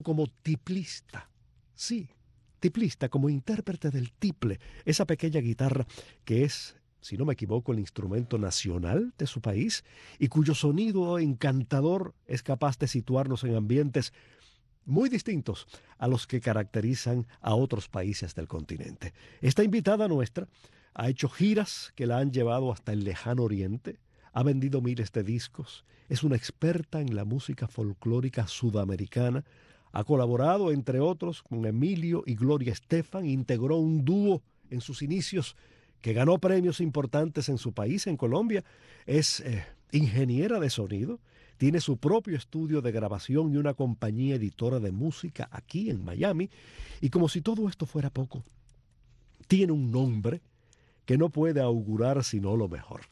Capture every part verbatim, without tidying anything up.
como tiplista. Sí, tiplista, como intérprete del tiple, esa pequeña guitarra que es, si no me equivoco, el instrumento nacional de su país y cuyo sonido encantador es capaz de situarnos en ambientes muy distintos a los que caracterizan a otros países del continente. Esta invitada nuestra ha hecho giras que la han llevado hasta el lejano oriente, ha vendido miles de discos, es una experta en la música folclórica sudamericana, ha colaborado, entre otros, con Emilio y Gloria Estefan, integró un dúo en sus inicios que ganó premios importantes en su país, en Colombia, es eh, ingeniera de sonido, tiene su propio estudio de grabación y una compañía editora de música aquí en Miami. Y como si todo esto fuera poco, tiene un nombre que no puede augurar sino lo mejor.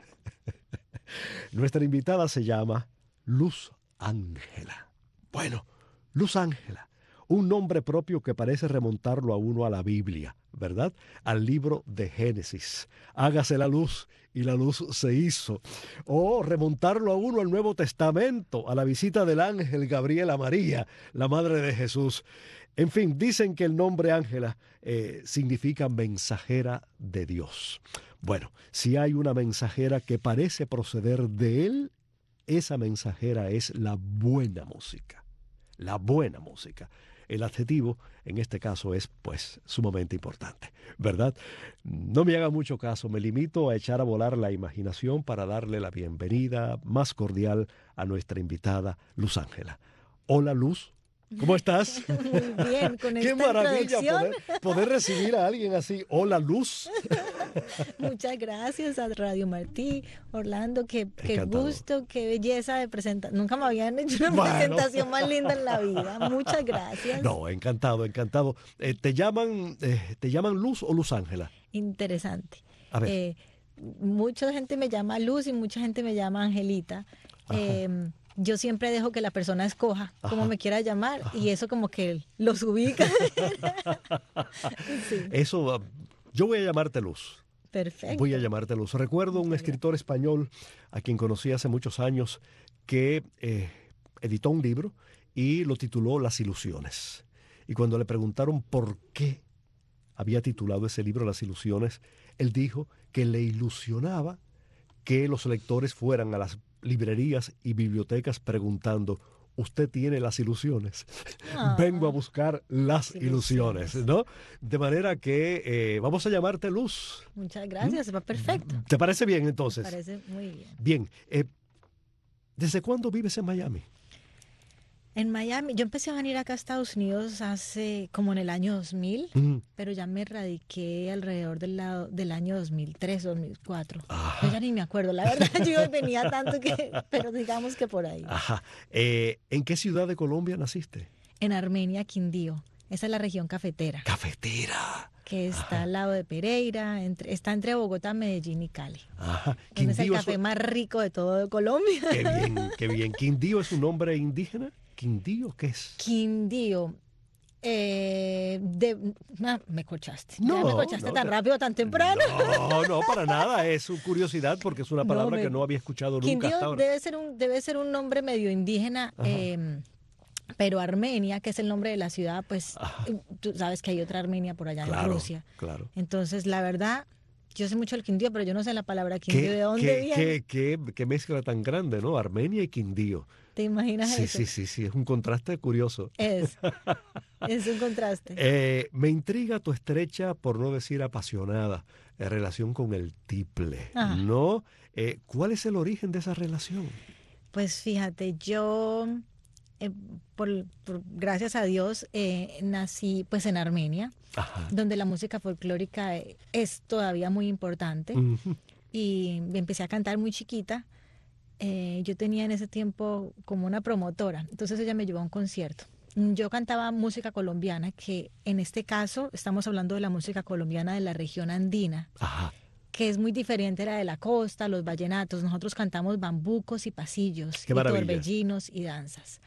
Nuestra invitada se llama Luz Ángela. Bueno, Luz Ángela, un nombre propio que parece remontarlo a uno a la Biblia, ¿verdad? Al libro de Génesis. Hágase la luz y la luz se hizo. O remontarlo a uno al Nuevo Testamento, a la visita del ángel Gabriel a María, la madre de Jesús. En fin, dicen que el nombre Ángela eh, significa mensajera de Dios. Bueno, si hay una mensajera que parece proceder de él, esa mensajera es la buena música. La buena música. El adjetivo, en este caso, es, pues, sumamente importante, ¿verdad? No me haga mucho caso, me limito a echar a volar la imaginación para darle la bienvenida más cordial a nuestra invitada, Luz Ángela. Hola, Luz. ¿Cómo estás? Muy bien, con Qué esta maravilla introducción. poder, poder recibir a alguien así. Hola, Luz. Muchas gracias a Radio Martí, Orlando, qué, qué Encantado. gusto, qué belleza de presentación. Nunca me habían hecho una Bueno. presentación más linda en la vida. Muchas gracias. No, encantado, encantado. Eh, ¿te llaman, eh, ¿Te llaman Luz o Luz Ángela? Interesante. A ver. Eh, mucha gente me llama Luz y mucha gente me llama Angelita. Eh, yo siempre dejo que la persona escoja cómo Ajá. me quiera llamar Ajá. y eso como que los ubica. Sí, Eso, ah, yo voy a llamarte Luz. perfecto. Voy a llamarte Luz. Recuerdo un Muchas escritor español a quien conocí hace muchos años que eh, editó un libro y lo tituló Las Ilusiones. Y cuando le preguntaron por qué había titulado ese libro Las Ilusiones, él dijo que le ilusionaba que los lectores fueran a las librerías y bibliotecas preguntando: ¿usted tiene las ilusiones? Ah. Vengo a buscar las Las ilusiones, ilusiones. ¿no? De manera que eh, vamos a llamarte Luz. Muchas gracias, va perfecto. ¿Te parece bien Me entonces? parece muy bien. Bien. Eh, ¿Desde cuándo vives en Miami? En Miami, yo empecé a venir acá a Estados Unidos hace como en el año dos mil, Mm. pero ya me radiqué alrededor del, lado, del año dos mil tres, dos mil cuatro. Ajá. Yo ya ni me acuerdo, la verdad, yo venía tanto que, pero digamos que por ahí. Ajá. Eh, ¿En qué ciudad de Colombia naciste? En Armenia, Quindío, esa es la región cafetera, Cafetera. que está Ajá. al lado de Pereira, entre, está entre Bogotá, Medellín y Cali. Ajá. Donde es el Quindío es café un- más rico de todo Colombia. Qué bien, qué bien. ¿Quindío es un nombre indígena? ¿Quindío qué es? Quindío. Eh, de, ah, me corchaste. ya No, me corchaste no, tan te- rápido, tan temprano. No, no, para nada. Es su curiosidad porque es una No, palabra me- que no había escuchado nunca Quindío hasta ahora. debe ser un, debe ser un nombre medio indígena, Ajá. eh, pero Armenia, que es el nombre de la ciudad, pues Ajá. eh, tú sabes que hay otra Armenia por allá en Claro, Rusia. claro. Entonces, la verdad, yo sé mucho el Quindío, pero yo no sé la palabra Quindío de ¿Qué, dónde qué, viene. qué, qué, qué mezcla tan grande, ¿no? Armenia y Quindío. ¿Te imaginas Sí, eso? sí, sí, sí. Es un contraste curioso. Es, es un contraste. Eh, me intriga tu estrecha, por no decir apasionada, eh, relación con el tiple, Ajá. ¿no? Eh, ¿cuál es el origen de esa relación? Pues fíjate, yo, eh, por, por- gracias a Dios, eh, nací pues en Armenia, Ajá. donde la música folclórica eh, es todavía muy importante. Ujú. Y empecé a cantar muy chiquita. Eh, yo tenía en ese tiempo como una promotora, entonces ella me llevó a un concierto. Yo cantaba música colombiana, que en este caso estamos hablando de la música colombiana de la región andina, Ajá. que es muy diferente a la de la costa, los vallenatos. Nosotros cantamos bambucos y pasillos, Qué y maravilla. torbellinos y danzas.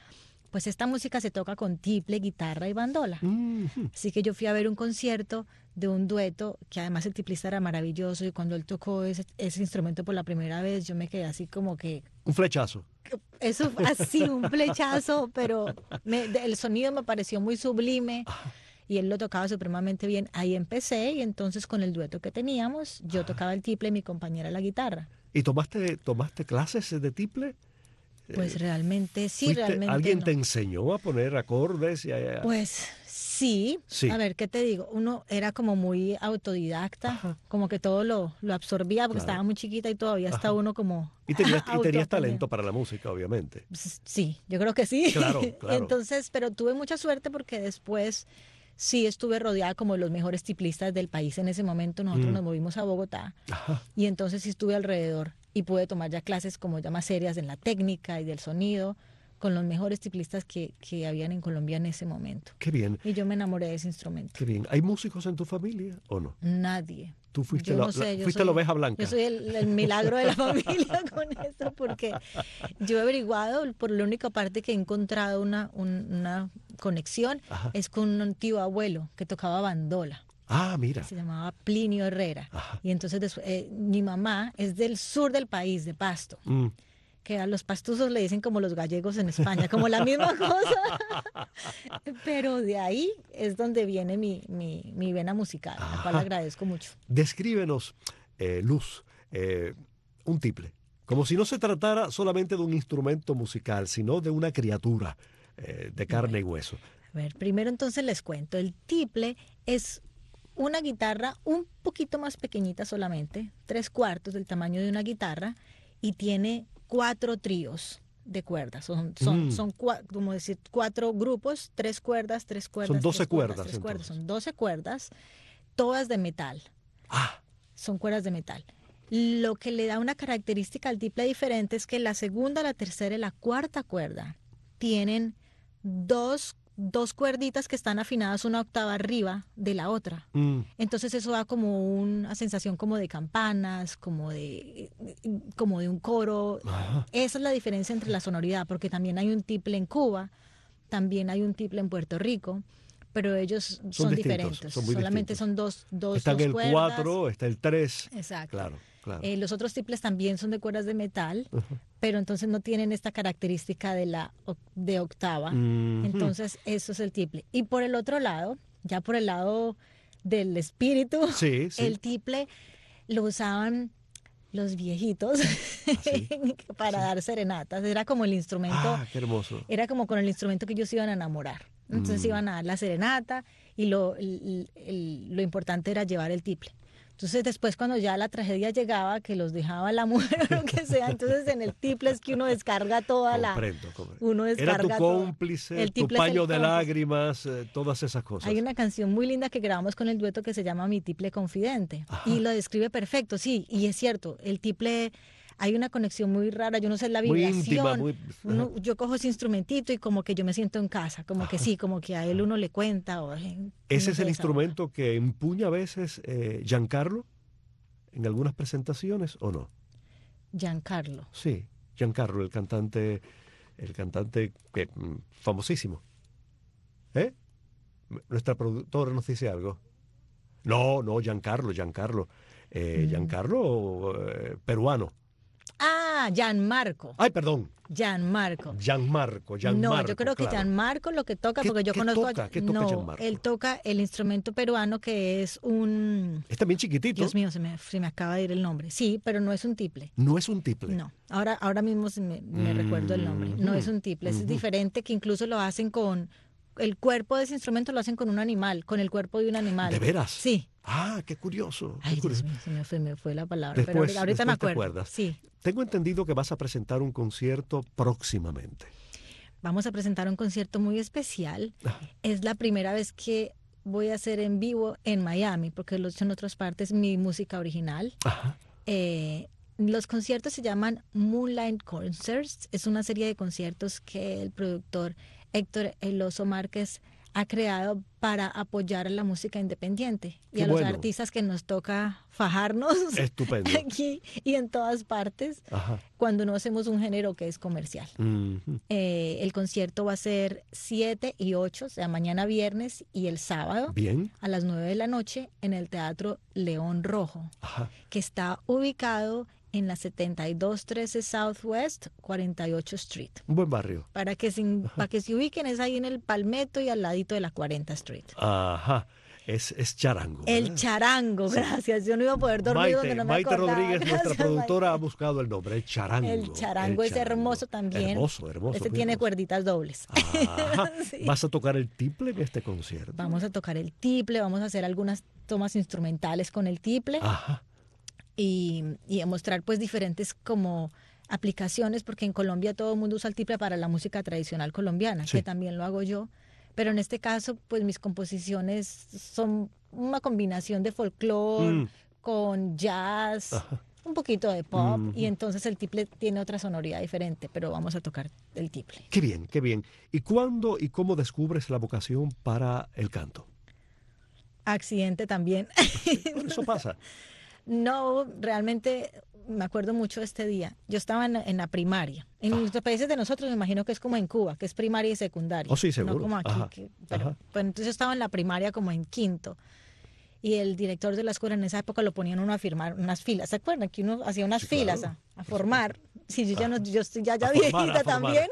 pues esta música se toca con tiple, guitarra y bandola. Mm-hmm. Así que yo fui a ver un concierto de un dueto, que además el tiplista era maravilloso, y cuando él tocó ese, ese instrumento por la primera vez, yo me quedé así como que... Un flechazo. Eso fue así, un flechazo, pero me, el sonido me pareció muy sublime. Y él lo tocaba supremamente bien. Ahí empecé, y entonces con el dueto que teníamos, yo tocaba el tiple y mi compañera la guitarra. ¿Y tomaste, tomaste clases de tiple? Pues Eh, realmente sí, fuiste- realmente ¿Alguien no. te enseñó a poner acordes? Y a- a- Pues sí. Sí. A ver, ¿qué te digo? Uno era como muy autodidacta, Ajá. como que todo lo, lo absorbía porque Claro. estaba muy chiquita y todavía está Ajá. uno como Y tenías, y tenías autoaprendiendo. talento para la música, obviamente. Pues, sí, yo creo que sí. Claro, claro. Entonces, pero tuve mucha suerte porque después sí estuve rodeada como de los mejores tiplistas del país en ese momento. Nosotros Mm. nos movimos a Bogotá Ajá. y entonces sí estuve alrededor y pude tomar ya clases como ya más serias en la técnica y del sonido con los mejores tiplistas que, que habían en Colombia en ese momento. Qué bien, Y yo me enamoré de ese instrumento. qué bien. ¿Hay músicos en tu familia o no? Nadie. Tú fuiste, Yo la, no sé, la- yo fuiste soy- la oveja blanca. Yo soy el, el milagro de la familia con esto, porque yo he averiguado, por la única parte que he encontrado una, un- una conexión Ajá. es con un tío abuelo que tocaba bandola. Ah, mira. Se llamaba Plinio Herrera. Ajá. Y entonces después, eh, mi mamá es del sur del país, de Pasto, Mm. que a los pastuzos le dicen como los gallegos en España, como la misma cosa. Pero de ahí es donde viene mi, mi, mi vena musical, la cual Ajá. agradezco mucho. Descríbenos, eh, Luz, eh, un tiple. Como si no se tratara solamente de un instrumento musical, sino de una criatura eh, de carne y hueso. A ver, primero entonces les cuento. El tiple es una guitarra un poquito más pequeñita solamente, tres cuartos del tamaño de una guitarra, y tiene cuatro tríos de cuerdas. Son, son, Mm. son cua- como decir, cuatro grupos, tres cuerdas, tres cuerdas. Son doce tres cuerdas, tres cuerdas. entonces. Son doce cuerdas, todas de metal. Ah, Son cuerdas de metal. Lo que le da una característica al tiple diferente es que la segunda, la tercera y la cuarta cuerda tienen dos, dos cuerditas que están afinadas una octava arriba de la otra. mm, Entonces eso da como una sensación como de campanas, como de, como de un coro. ajá. Esa es la diferencia entre la sonoridad, porque también hay un tiple en Cuba, también hay un tiple en Puerto Rico, pero ellos son, distintos, diferentes. son muy Solamente distintos. son dos, dos, Está en dos el cuerdas. cuatro, está el tres. Exacto. Claro, claro. Eh, los otros tiples también son de cuerdas de metal, pero entonces no tienen esta característica de la oc- de octava. Mhm. Entonces eso es el tiple. Y por el otro lado, ya por el lado del espíritu, Sí, sí. el tiple lo usaban los viejitos sí? para Sí. dar serenatas. Era como el instrumento, Ah, qué hermoso. era como con el instrumento que ellos iban a enamorar. Entonces Mm. iban a dar la serenata y lo, el- el- lo importante era llevar el tiple. Entonces después cuando ya la tragedia llegaba, que los dejaba la mujer o lo que sea, entonces en el tiple es que uno descarga toda la... Comprendo, comprendo. Uno Era tu descarga todo. cómplice, El tu tiple es el paño de cómplice. lágrimas, eh, todas esas cosas. Hay una canción muy linda que grabamos con el dueto que se llama Mi tiple confidente. Ajá. Y lo describe perfecto, sí, y es cierto, el tiple, hay una conexión muy rara, yo no sé, la Muy vibración. íntima, muy... Uno- yo cojo ese instrumentito y como que yo me siento en casa, como que sí, como que a él uno le cuenta. O, eh, uno ¿Ese se es el desahoga. instrumento que empuña a veces eh, Giancarlo en algunas presentaciones o no? Giancarlo. Sí, Giancarlo, el cantante, el cantante que, mm, famosísimo. ¿Eh? M- Nuestra productora nos dice algo. No, no, Giancarlo, Giancarlo. Eh, Mm. Giancarlo, eh, peruano. Ah, Gianmarco. Ay, perdón, Gianmarco. Gianmarco, Gianmarco. No, yo creo que claro. Gianmarco lo que toca, ¿Qué- porque yo qué conozco a- toca? ¿Qué toca no, Gianmarco? él toca el instrumento peruano que es un... Es también chiquitito. Dios mío, se me, se me acaba de ir el nombre. Sí, pero no es un tiple. No es un tiple. No, ahora, ahora mismo se me, me recuerdo el nombre. No es un tiple, es Ujú. diferente, que incluso lo hacen con... El cuerpo de ese instrumento lo hacen con un animal, con el cuerpo de un animal. ¿De veras? Sí. Ah, qué curioso. qué Ay, Dios curioso. mío, se me fue, me fue la palabra. Después- pero ahorita, ahorita me después te acuerdo. acuerdas. Sí. Tengo entendido que vas a presentar un concierto próximamente. Vamos a presentar un concierto muy especial. Ajá. Es la primera vez que voy a hacer en vivo en Miami, porque lo he hecho en otras partes, mi música original. Ajá. Eh, los conciertos se llaman Moonlight Concerts. Es una serie de conciertos que el productor Héctor El Oso Márquez ha creado para apoyar a la música independiente y Qué a los bueno. artistas que nos toca fajarnos Estupendo. aquí y en todas partes Ajá. cuando no hacemos un género que es comercial. Ujú. Eh, el concierto va a ser siete y ocho, o sea, mañana viernes y el sábado Bien. a las nueve de la noche en el Teatro León Rojo, Ajá. que está ubicado en la setenta y dos trece Southwest cuarenta y ocho Street. Un buen barrio. Para que, se, para que se ubiquen, es ahí en el Palmetto y al ladito de la cuarenta Street. Ajá. Es, es charango. El ¿verdad? charango, gracias. Yo no iba a poder dormir Maite, donde no me Maite acordaba. Rodríguez, nuestra Gracias, productora, Maite. ha buscado el nombre, el charango. El charango El es charango. hermoso también. Hermoso, hermoso. Este muy tiene hermoso. cuerditas dobles. Ajá. Sí. ¿Vas a tocar el tiple en este concierto? Vamos a tocar el tiple, vamos a hacer algunas tomas instrumentales con el tiple Ajá. y, y a mostrar pues diferentes como aplicaciones, porque en Colombia todo el mundo usa el tiple para la música tradicional colombiana, Sí. que también lo hago yo, pero en este caso pues mis composiciones son una combinación de folclore Mm. con jazz, Ajá. un poquito de pop, Ujú. y entonces el tiple tiene otra sonoridad diferente, pero vamos a tocar el tiple. Qué bien, qué bien. ¿Y cuándo y cómo descubres la vocación para el canto? Accidente también. Por eso pasa. No, realmente me acuerdo mucho de este día. Yo estaba en, la- en la primaria. En Ah. los países de nosotros me imagino que es como en Cuba, que es primaria y secundaria. Oh, sí, seguro. No como aquí. Ajá, que- pero, ajá. pero entonces yo estaba en la primaria como en quinto. Y el director de la escuela en esa época lo ponían uno a firmar unas filas. ¿Se acuerdan? Que uno hacía unas Sí, filas claro. a, a formar. Sí, yo ya, no, yo estoy ya, ya A formar, viejita a formar. también.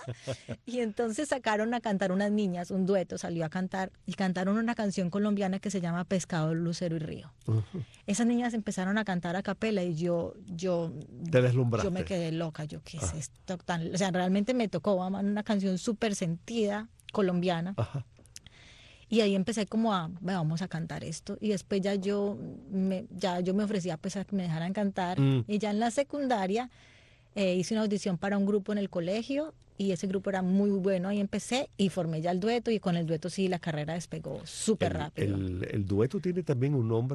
Y entonces sacaron a cantar unas niñas, un dueto salió a cantar y cantaron una canción colombiana que se llama Pescado, Lucero y Río. Ujú. Esas niñas empezaron a cantar a capela y yo, yo, Te deslumbraste. yo me quedé loca. Yo, ¿qué es Ah. esto tan? O sea, realmente me tocó vamos, una canción súper sentida colombiana. Ajá. Y ahí empecé como a, "Ve, vamos a cantar esto". Y después ya yo me, ya yo me ofrecía pues a que me dejaran cantar. Mm. Y ya en la secundaria eh, hice una audición para un grupo en el colegio y ese grupo era muy bueno. Ahí empecé y formé ya el dueto y con el dueto sí la carrera despegó súper El, rápido. el- el dueto tiene también un nombre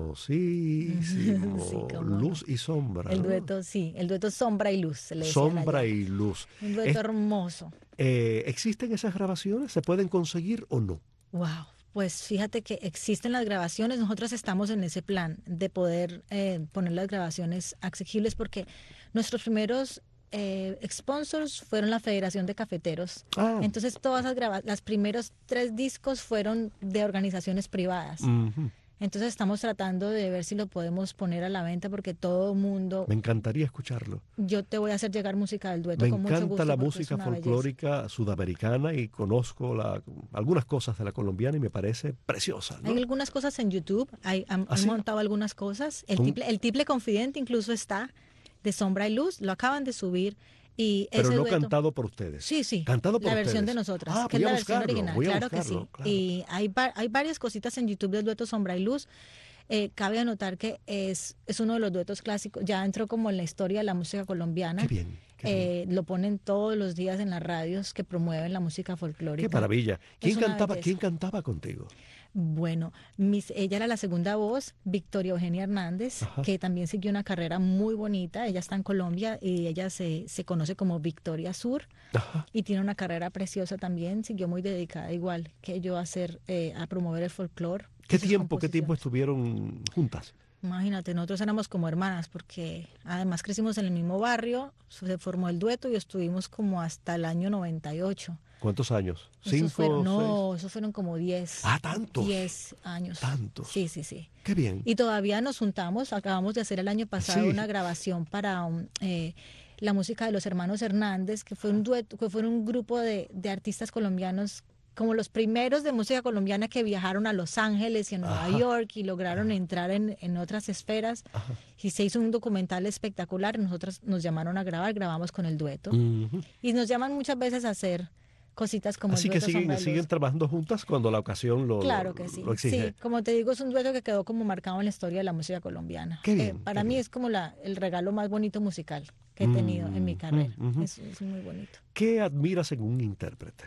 hermosísimo. Sí, cómo no. Luz y sombra. El ¿no? dueto, sí, el dueto Sombra y Luz, se le decían Sombra allá. y luz. Un dueto Es- hermoso. eh, ¿existen esas grabaciones? ¿Se pueden conseguir o no? Wow. Pues fíjate que existen las grabaciones, nosotros estamos en ese plan de poder eh, poner las grabaciones accesibles porque nuestros primeros eh, sponsors fueron la Federación de Cafeteros. Ah. Entonces todas las graba las primeros tres discos fueron de organizaciones privadas. Ujú. Entonces estamos tratando de ver si lo podemos poner a la venta porque todo el mundo, Me encantaría escucharlo. yo te voy a hacer llegar música del dueto Me con mucho encanta gusto la porque es música una belleza. folclórica sudamericana y conozco la- algunas cosas de la colombiana y me parece preciosa, ¿no? Hay algunas cosas en YouTube, hay, han, ¿Ah, han sí? montado algunas cosas. El ¿Con- tiple, el tiple confidente incluso está de Sombra y Luz, lo acaban de subir. Y Pero ese no dueto, cantado por ustedes. sí, sí, Cantado por la versión ustedes. de nosotras, Ah, que es voy a la versión buscarlo, original, voy a claro que buscarlo, sí. claro. Y hay, va- hay varias cositas en YouTube del dueto Sombra y Luz. Eh, cabe anotar que es, es uno de los duetos clásicos, ya entró como en la historia de la música colombiana. Qué bien, qué bien. Eh, lo ponen todos los días en las radios que promueven la música folclórica. Qué maravilla. ¿Quién una cantaba, belleza. ¿Quién cantaba contigo? Bueno, mis, ella era la segunda voz, Victoria Eugenia Hernández, Ajá. que también siguió una carrera muy bonita. Ella está en Colombia y ella se, se conoce como Victoria Sur Ajá. y tiene una carrera preciosa también. Siguió muy dedicada, igual que yo, a hacer, eh, a promover el folclore. y ¿Qué sus tiempo, qué tiempo composiciones. estuvieron juntas? Imagínate, nosotros éramos como hermanas porque además crecimos en el mismo barrio, se formó el dueto y estuvimos como hasta el año noventa y ocho. ¿Cuántos años? Esos ¿Cinco? fueron, seis? no, esos fueron como diez. Ah, ¿tantos? diez años. Tantos. Sí, sí, sí. Qué bien. Y todavía nos juntamos, acabamos de hacer el año pasado Sí. una grabación para um, eh, la música de los hermanos Hernández, que fue un dueto, que fue un grupo de, de artistas colombianos, como los primeros de música colombiana que viajaron a Los Ángeles y a Nueva Ajá. York y lograron entrar en, en otras esferas. Ajá. Y se hizo un documental espectacular. Nosotros nos llamaron a grabar, grabamos con el dueto. Ujú. Y nos llaman muchas veces a hacer cositas como Así el que dueto siguen, Sombra y Luz. siguen trabajando juntas cuando la ocasión lo, Claro lo- que sí. lo exige. Sí, como te digo, es un dueto que quedó como marcado en la historia de la música colombiana. Qué Eh, bien, para qué mí bien. es como la, el regalo más bonito musical que he tenido en mi Mm, carrera. mm, ujú. es, es muy bonito. ¿Qué admiras en un intérprete?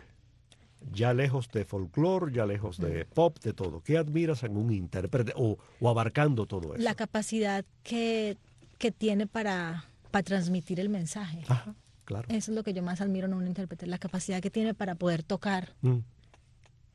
Ya lejos de folclore, ya lejos de Mm. pop, de todo. ¿Qué admiras en un intérprete o, o abarcando todo eso? La capacidad que, que tiene para, para transmitir el mensaje. Ajá, claro. Eso es lo que yo más admiro en un intérprete, la capacidad que tiene para poder tocar Mm.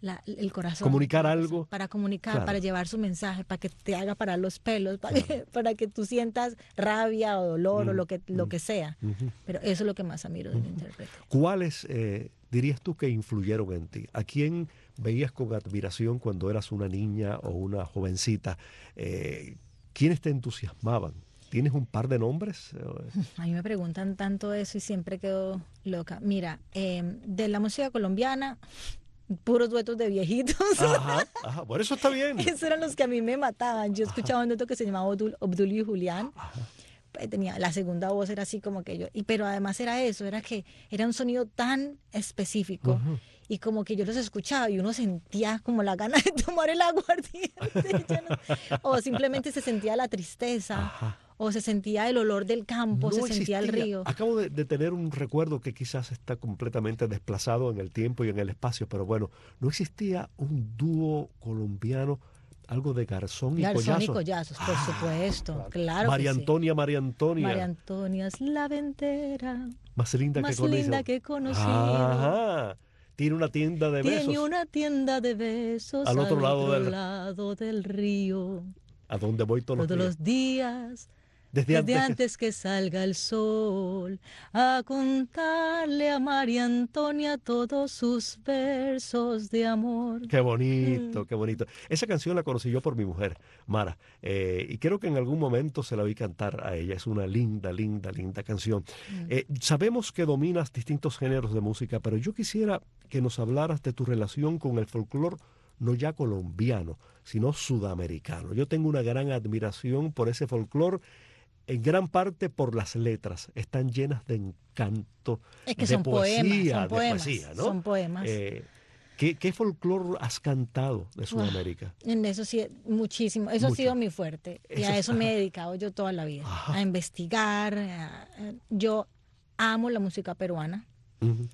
la, el corazón. Comunicar el algo. corazón, para comunicar, Claro. para llevar su mensaje, para que te haga parar los pelos, para, Claro. que, para que tú sientas rabia o dolor Mm, o lo que, lo mm. que sea. Ujú. Pero eso es lo que más admiro de un intérprete. ¿Cuáles eh, dirías tú que influyeron en ti? ¿A quién veías con admiración cuando eras una niña o una jovencita? Eh, ¿Quiénes te entusiasmaban? ¿Tienes un par de nombres? A mí me preguntan tanto eso y siempre quedo loca. Mira, eh, de la música colombiana, puros duetos de viejitos. Ajá, ajá. Bueno, eso está bien. Esos eran los que a mí me mataban. Yo escuchaba un dueto que se llamaba Obdul- Obdulio y Julián. Ajá. Eh, Tenía, la segunda voz era así como que yo, y, pero además era eso, era que era un sonido tan específico Ujú. y como que yo los escuchaba y uno sentía como la gana de tomar el aguardiente, yo no- o simplemente se sentía la tristeza, Ajá. o se sentía el olor del campo, No se sentía el existía. río. Acabo de, de tener un recuerdo que quizás está completamente desplazado en el tiempo y en el espacio, pero bueno, no existía un dúo colombiano, algo de Garzón y Garzón y Collazo. Collazos, por Ah, supuesto, claro María que sí. Antonia, María Antonia, María Antonia es la ventera más linda más que conocí. linda que he conocido. Ajá. Tiene una tienda de Tiene besos. una tienda de besos Al otro lado del- lado del río. A donde voy todos los Todos días. los días, Desde, desde antes, antes que salga el sol, a contarle a María Antonia todos sus versos de amor. que- Qué bonito, Mm. qué bonito. Esa canción la conocí yo por mi mujer, Mara, eh, y creo que en algún momento se la vi cantar a ella. Es una linda, linda, linda canción. Mm. Eh, sabemos que dominas distintos géneros de música, pero yo quisiera que nos hablaras de tu relación con el folclore, no ya colombiano, sino sudamericano. Yo tengo una gran admiración por ese folclore, en gran parte por las letras. Están llenas de encanto, Es que de son poesía, poemas, son de poemas, poesía, ¿no? son poemas. Eh, ¿qué, qué folclore has cantado de Sudamérica? En eso sí, muchísimo. Eso Mucho. ha sido mi fuerte. Y Eso a es- eso me he dedicado yo toda la vida. Ajá. A investigar. a- a- yo amo la música peruana, Ujú.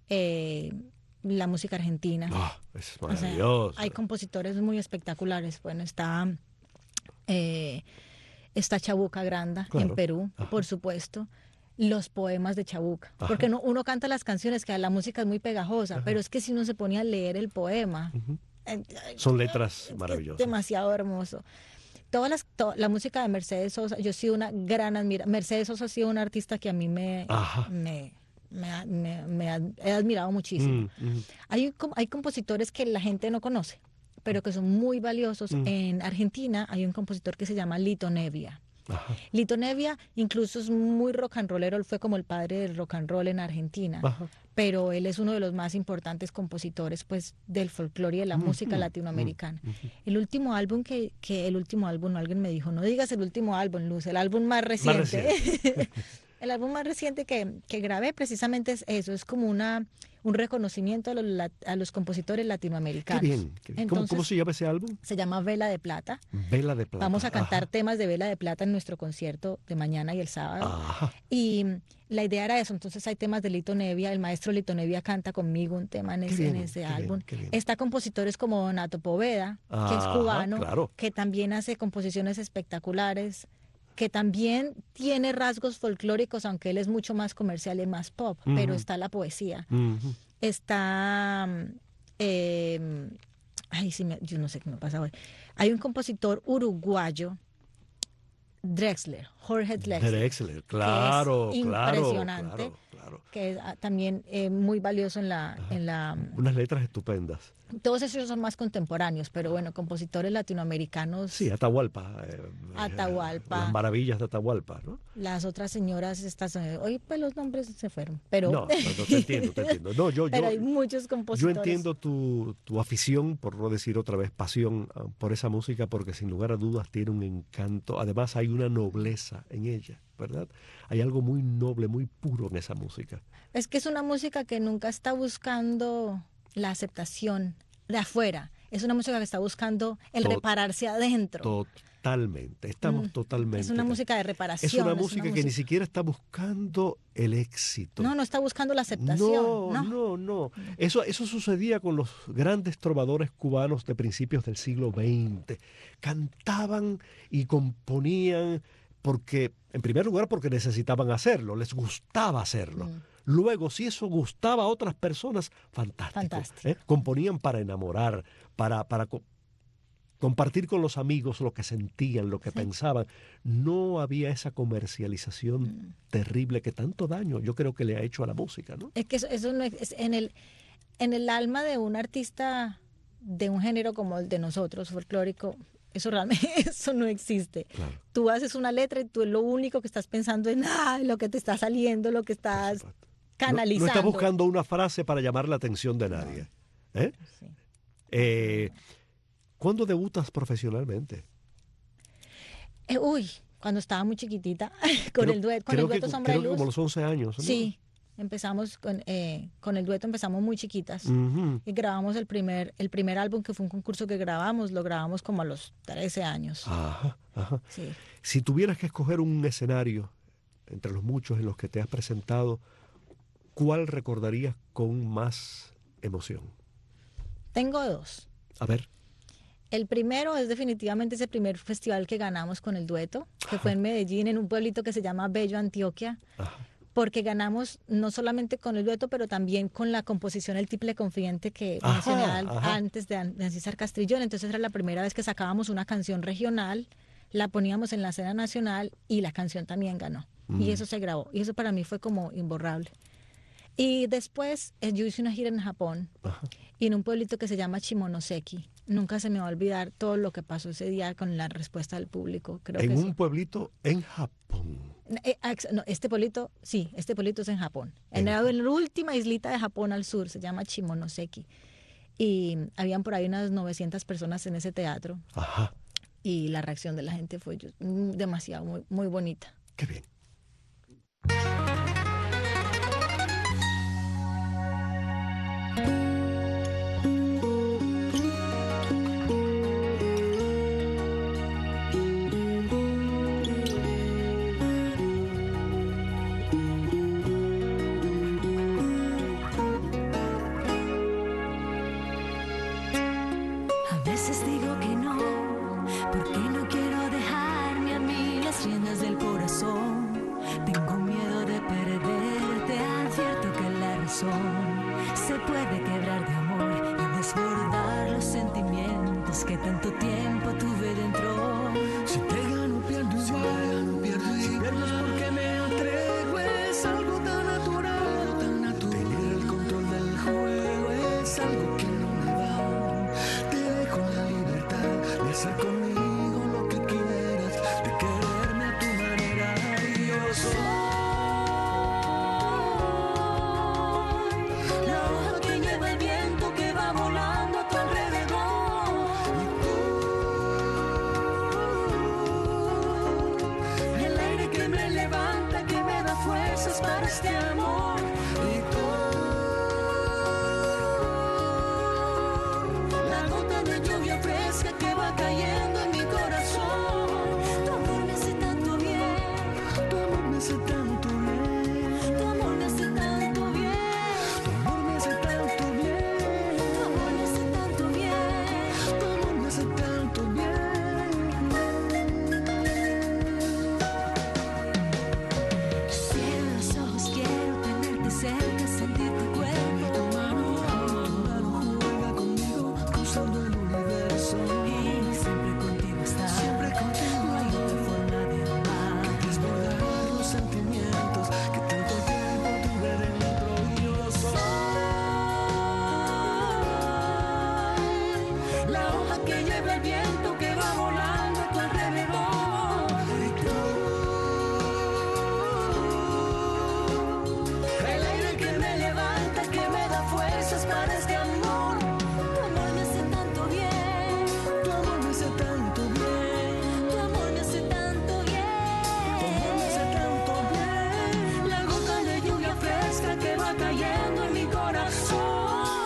eh, la música argentina. Ah, es O sea, maravilloso. hay compositores muy espectaculares. Bueno, está, eh, está Chabuca Granda Claro. en Perú, Ajá. por supuesto. Los poemas de Chabuca. Ajá. Porque no, uno canta las canciones, que la música es muy pegajosa, Ajá. pero es que si uno se ponía a leer el poema, Ujú. eh, Son letras es que maravillosas. demasiado hermoso. Todas las, to- la música de Mercedes Sosa, yo he sido una gran admira. Mercedes Sosa ha sido una artista que a mí me, Ajá. me, me, ha- me- me ha- he admirado muchísimo. Mm, mm. Hay, com- hay compositores que la gente no conoce, pero que son muy valiosos. Mm. En Argentina hay un compositor que se llama Lito Nevia. Ajá. Lito Nevia incluso es muy rock and rollero, él fue como el padre del rock and roll en Argentina, Ajá. pero él es uno de los más importantes compositores pues del folclore y de la Ujú, música latinoamericana. ujú. El último álbum que, que el último álbum, alguien me dijo, no digas el último álbum, Luz, el álbum más reciente. El álbum más reciente que, que grabé precisamente es eso, es como una un reconocimiento a los, lat- a los compositores Qué latinoamericanos. bien. qué bien. ¿Cómo, Entonces, cómo se llama ese álbum? se llama Vela de Plata. Vela de Plata. Vamos a cantar Ajá. temas de Vela de Plata en nuestro concierto de mañana y el sábado. Ajá. Y la idea era eso, entonces hay temas de Lito Nevia, el maestro Lito Nevia canta conmigo un tema en Qué ese, bien, en ese qué bien, álbum. qué bien. Está compositores como Donato Poveda, que es Ajá, cubano, claro. que también hace composiciones espectaculares, que también tiene rasgos folclóricos, aunque él es mucho más comercial y más pop, pero Ujú. está la poesía. Ujú. Está, mm, eh, ay, sí, me- yo no sé qué me pasa hoy. Hay un compositor uruguayo, Drexler, Jorge Drexler, Drexler, claro, claro, impresionante. claro, claro. que es ah, también eh, muy valioso en la, Ajá. en la... Unas letras estupendas. Todos esos son más contemporáneos, pero bueno, compositores latinoamericanos, Sí, Atahualpa. eh, Atahualpa. Las maravillas de Atahualpa, ¿no? las otras señoras, estas, eh, hoy pues los nombres se fueron, pero, No, no, no, te entiendo, te entiendo. No, yo, pero yo, hay muchos yo compositores. entiendo tu, tu afición, por no decir otra vez pasión, ah, por esa música, porque sin lugar a dudas tiene un encanto. Además hay una nobleza en ella, ¿verdad? Hay algo muy noble, muy puro en esa música. Es que es una música que nunca está buscando la aceptación de afuera, es una música que está buscando el Tot- repararse adentro. Totalmente, estamos Mm, totalmente. Es una de- música de reparación. Es una música que ni música- siquiera está buscando el éxito. No, no está buscando la aceptación. No, No, no, no. Eso, eso sucedía con los grandes trovadores cubanos de principios del siglo veinte. Cantaban y componían porque, en primer lugar, porque necesitaban hacerlo, les gustaba hacerlo. Mm. Luego, si eso gustaba a otras personas, fantástico. Fantástico. ¿eh? Componían para enamorar, para, para co- compartir con los amigos lo que sentían, lo que Sí. pensaban. No había esa comercialización Mm. terrible que tanto daño yo creo que le ha hecho a la música, ¿no? Es que eso, eso no es, es en el, en el alma de un artista de un género como el de nosotros, folclórico, eso realmente eso no existe. Claro. Tú haces una letra y tú lo único que estás pensando es ah, lo que te está saliendo, lo que Por estás supuesto. No, canalizando. no está buscando una frase para llamar la atención de nadie. ¿eh? Sí. Eh, ¿Cuándo debutas profesionalmente? Eh, uy, cuando estaba muy chiquitita, con Creo- el dueto, con creo el dueto que, Sombra y creo que Luz. como los once años, ¿no? Sí, empezamos con, eh, con el dueto, empezamos muy chiquitas. Ujú. Y grabamos el primer, el primer álbum, que fue un concurso que grabamos, lo grabamos como a los trece años. Ajá, ajá. Sí. Si tuvieras que escoger un escenario entre los muchos en los que te has presentado, ¿cuál recordarías con más emoción? Tengo dos. A ver. El primero es definitivamente ese primer festival que ganamos con el dueto, que fue en Medellín, en un pueblito que se llama Bello, Antioquia, Ajá. porque ganamos no solamente con el dueto, pero también con la composición El Tiple Confidente que Ajá, mencioné al- ajá. antes de An- de Ancísar Castrillón. Entonces era la primera vez que sacábamos una canción regional, la poníamos en la escena nacional y la canción también ganó. Mm. Y eso se grabó. Y eso para mí fue como imborrable. Y después eh, yo hice una gira en Japón Ajá. y en un pueblito que se llama Shimonoseki. Nunca se me va a olvidar todo lo que pasó ese día con la respuesta del público. Creo En que un sí. pueblito en Japón. Eh, ah, ex- no, este pueblito, sí, este pueblito es en Japón. En En la, en la última islita de Japón al sur, se llama Shimonoseki. Y habían por ahí unas novecientas personas en ese teatro. Ajá. Y la reacción de la gente fue yo- mm, demasiado, muy, muy bonita. Qué bien. A veces digo que no, porque no quiero dejarme a mí las riendas del corazón. Tengo miedo de perderte, advierto que la razón se puede quebrar de amor y desbordar los sentimientos que tanto tiempo tuve dentro. Si te gano, pierdo igual. Si pierdo es porque me entrego. Es algo tan natural. Tener el control del juego es algo que no me va. Te dejo la libertad de hacer conmigo lo que quieras, de quererme a tu manera. Y yo soy La hoja que lleva el viento que va volando a tu alrededor. El aire que me levanta, que me da fuerzas para este amor. y tú. La gota de lluvia fresca que va cayendo en mi corazón. Tu amor me hace tanto bien. Tu amor me hace tanto bien. Tu amor me hace tanto bien. Tu amor me hace tanto bien. Tu amor me hace tanto bien. Tu amor me hace tanto bien. Cierro los ojos, quiero tenerte cerca, sentir tu cuerpo. Tu mano, tu mano juega conmigo, cruzando el universo. Y siempre contigo estar. Siempre contigo. No hay otra forma de amar. Desbordar los sentimientos que tanto tiempo tuve dentro. Y yo soy La hoja que lleva el viento que va volando a tu alrededor. El aire que me levanta, que me da fuerzas para este amor. Tu amor me hace tanto bien. tu amor me hace tanto bien. Tu amor me hace tanto Tu amor me hace bien. tanto bien. La gota de lluvia fresca que va cayendo en mi corazón.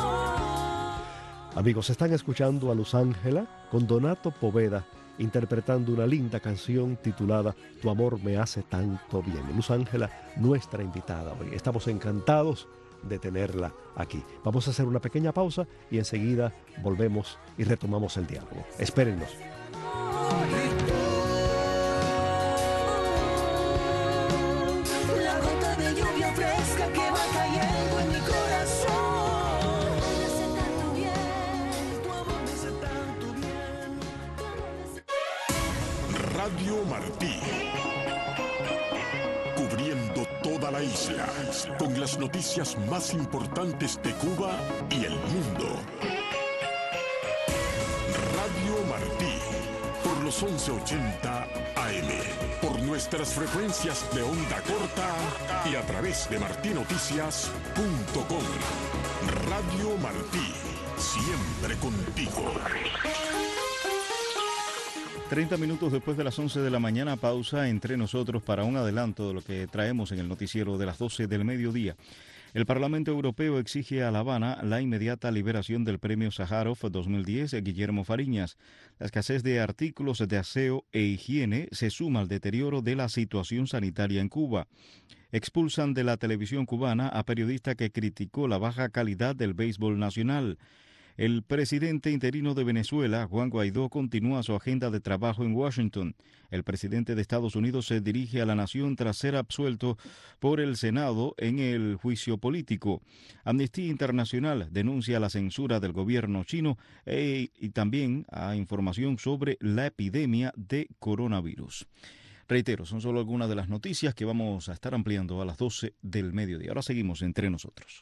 Amigos, están escuchando a Luz Ángela con Donato Poveda interpretando una linda canción titulada Tu amor me hace tanto bien. Luz Ángela, nuestra invitada hoy. Estamos encantados de tenerla aquí. Vamos a hacer una pequeña pausa y enseguida volvemos y retomamos el diálogo. Espérennos. La gota de lluvia fresca que va Radio Martí. Cubriendo toda la isla con las noticias más importantes de Cuba y el mundo. Radio Martí, por los once ochenta A M, por nuestras frecuencias de onda corta y a través de martí noticias punto com. Radio Martí, siempre contigo. treinta minutos después de las once de la mañana, pausa entre nosotros para un adelanto de lo que traemos en el noticiero de las doce del mediodía. El Parlamento Europeo exige a La Habana la inmediata liberación del premio Sájarov dos mil diez Guillermo Fariñas. La escasez de artículos de aseo e higiene se suma al deterioro de la situación sanitaria en Cuba. Expulsan de la televisión cubana a periodista que criticó la baja calidad del béisbol nacional. El presidente interino de Venezuela, Juan Guaidó, continúa su agenda de trabajo en Washington. El presidente de Estados Unidos se dirige a la nación tras ser absuelto por el Senado en el juicio político. Amnistía Internacional denuncia la censura del gobierno chino e, y también a información sobre la epidemia de coronavirus. Reitero, son solo algunas de las noticias que vamos a estar ampliando a las doce del mediodía. Ahora seguimos entre nosotros.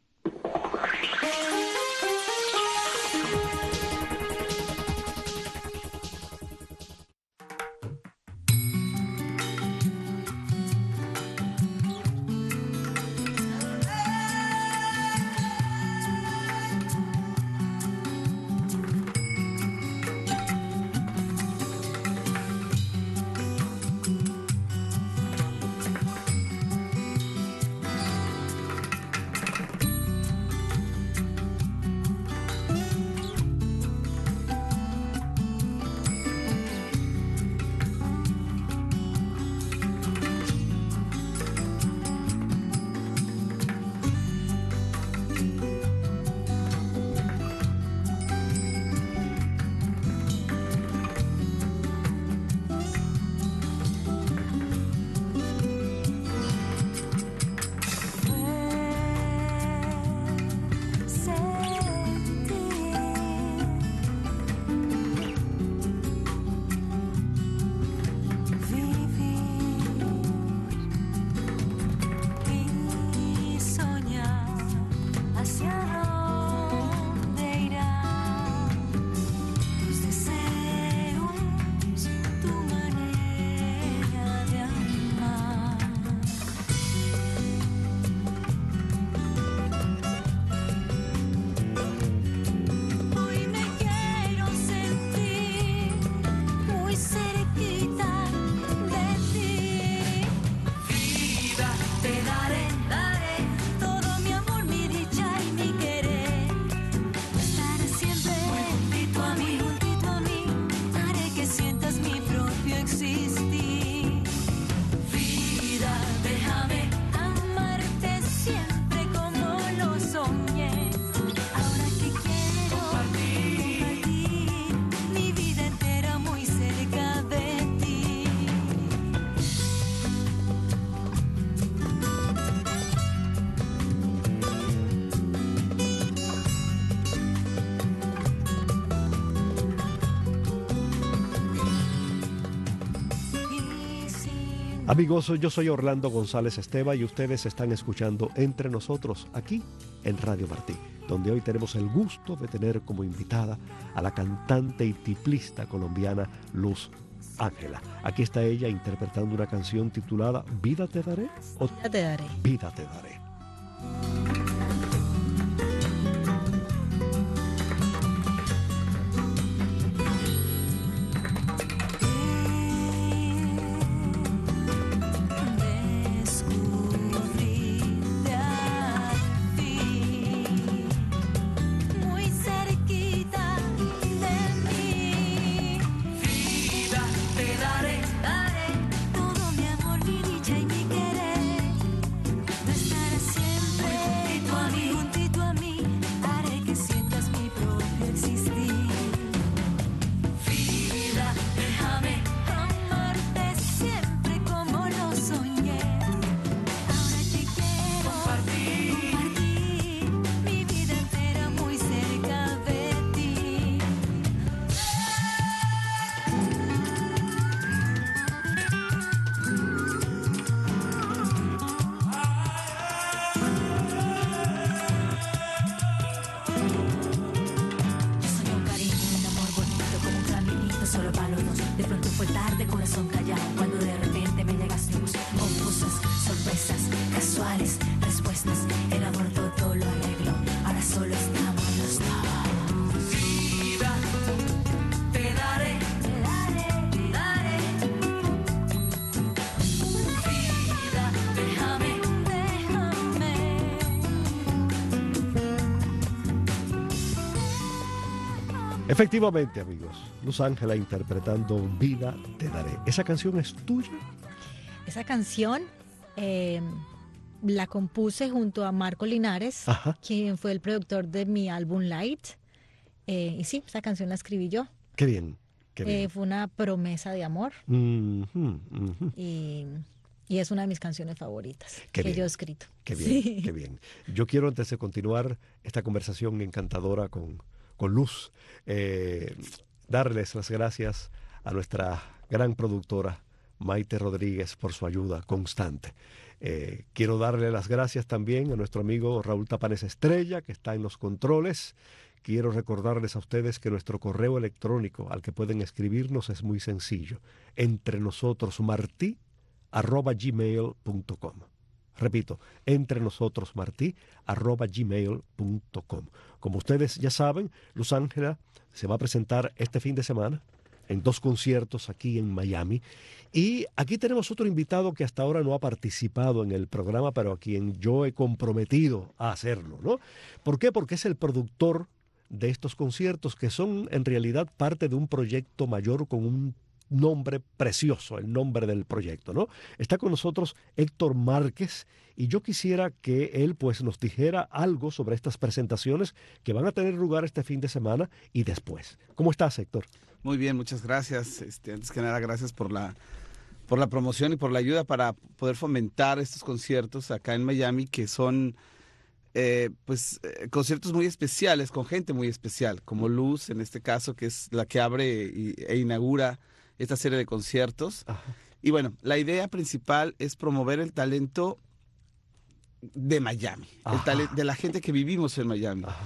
Amigos, yo soy Orlando González Esteva y ustedes están escuchando Entre Nosotros aquí en Radio Martí, donde hoy tenemos el gusto de tener como invitada a la cantante y tiplista colombiana Luz Ángela. Aquí está ella interpretando una canción titulada ¿Vida te daré? O Vida te daré. Vida te daré. Todo mi amor, mi dicha y mi querer, no estarás fue solo para los dos. De pronto fue tarde, corazón callado, cuando de repente me llegas tú. Confusas, sorpresas, casuales, respuestas. El amor todo lo arregló, ahora solo estamos los dos. Vida, te daré, te daré, te daré. Vida, déjame, déjame. Efectivamente, amigos, Luz Ángela interpretando Vida te daré. ¿Esa canción es tuya? Esa canción eh, la compuse junto a Marco Linares, Ajá. quien fue el productor de mi álbum Light. Eh, y sí, esa canción la escribí yo. Qué bien, qué bien. Eh, fue una promesa de amor Mhm, mhm. y, y es una de mis canciones favoritas Qué que bien. yo he escrito. Qué bien, Sí. qué bien. Yo quiero, antes de continuar esta conversación encantadora con, con Luz, eh, darles las gracias a nuestra gran productora, Maite Rodríguez, por su ayuda constante. Eh, quiero darle las gracias también a nuestro amigo Raúl Tapanes Estrella, que está en los controles. Quiero recordarles a ustedes que nuestro correo electrónico al que pueden escribirnos es muy sencillo. Entre nosotros, martí, arroba gmail punto com. Repito, entre nosotros, martí, arroba gmail punto com. Como ustedes ya saben, Luz Ángela se va a presentar este fin de semana en dos conciertos aquí en Miami. Y aquí tenemos otro invitado que hasta ahora no ha participado en el programa, pero a quien yo he comprometido a hacerlo, ¿no? ¿Por qué? Porque es el productor de estos conciertos, que son en realidad parte de un proyecto mayor con un nombre precioso, el nombre del proyecto, ¿no? Está con nosotros Héctor Márquez, y yo quisiera que él pues nos dijera algo sobre estas presentaciones que van a tener lugar este fin de semana y después. ¿Cómo estás, Héctor? Muy bien, muchas gracias. Este, antes que nada, gracias por la, por la promoción y por la ayuda para poder fomentar estos conciertos acá en Miami, que son eh, pues eh, conciertos muy especiales, con gente muy especial, como Luz, en este caso, que es la que abre y, e inaugura esta serie de conciertos. Ajá. Y bueno, la idea principal es promover el talento de Miami, el talento de la gente que vivimos en Miami, Ajá.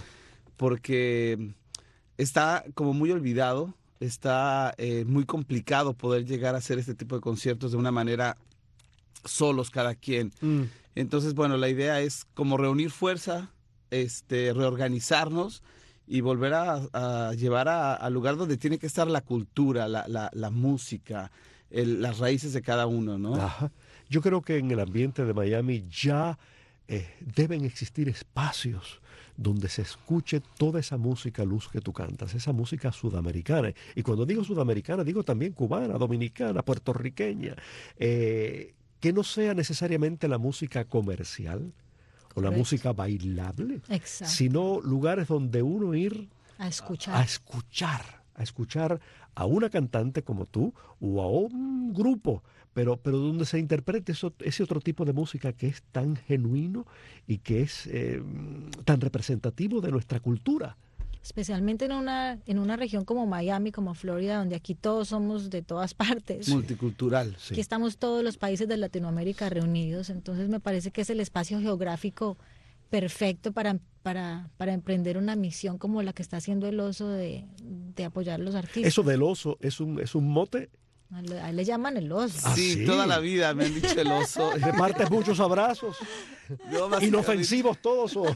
porque está como muy olvidado. Está eh, muy complicado poder llegar a hacer este tipo de conciertos de una manera solos cada quien. Mm. Entonces, bueno, la idea es como reunir fuerza, este, reorganizarnos y volver a, a llevar al lugar donde tiene que estar la cultura, la, la, la música, el, las raíces de cada uno, ¿no? Ajá. Yo creo que en el ambiente de Miami ya eh, deben existir espacios donde se escuche toda esa música, Luz, que tú cantas, esa música sudamericana. Y cuando digo sudamericana, digo también cubana, dominicana, puertorriqueña, eh, que no sea necesariamente la música comercial o la Correcto. música bailable, Exacto. sino lugares donde uno ir A escuchar. a escuchar, a escuchar a una cantante como tú o a un grupo, pero, pero donde se interprete eso, ese otro tipo de música que es tan genuino y que es eh, tan representativo de nuestra cultura. Especialmente en una, en una región como Miami, como Florida, donde aquí todos somos de todas partes. Multicultural. Sí. Aquí estamos todos los países de Latinoamérica reunidos, entonces me parece que es el espacio geográfico perfecto para, para, para emprender una misión como la que está haciendo el Oso de, de apoyar a los artistas. Eso del oso es un, es un mote. A lo- a él le llaman el Oso. Ah, Sí, sí. toda la vida me han dicho el oso. Repartes muchos abrazos, Yo básicamente- inofensivos todos. O...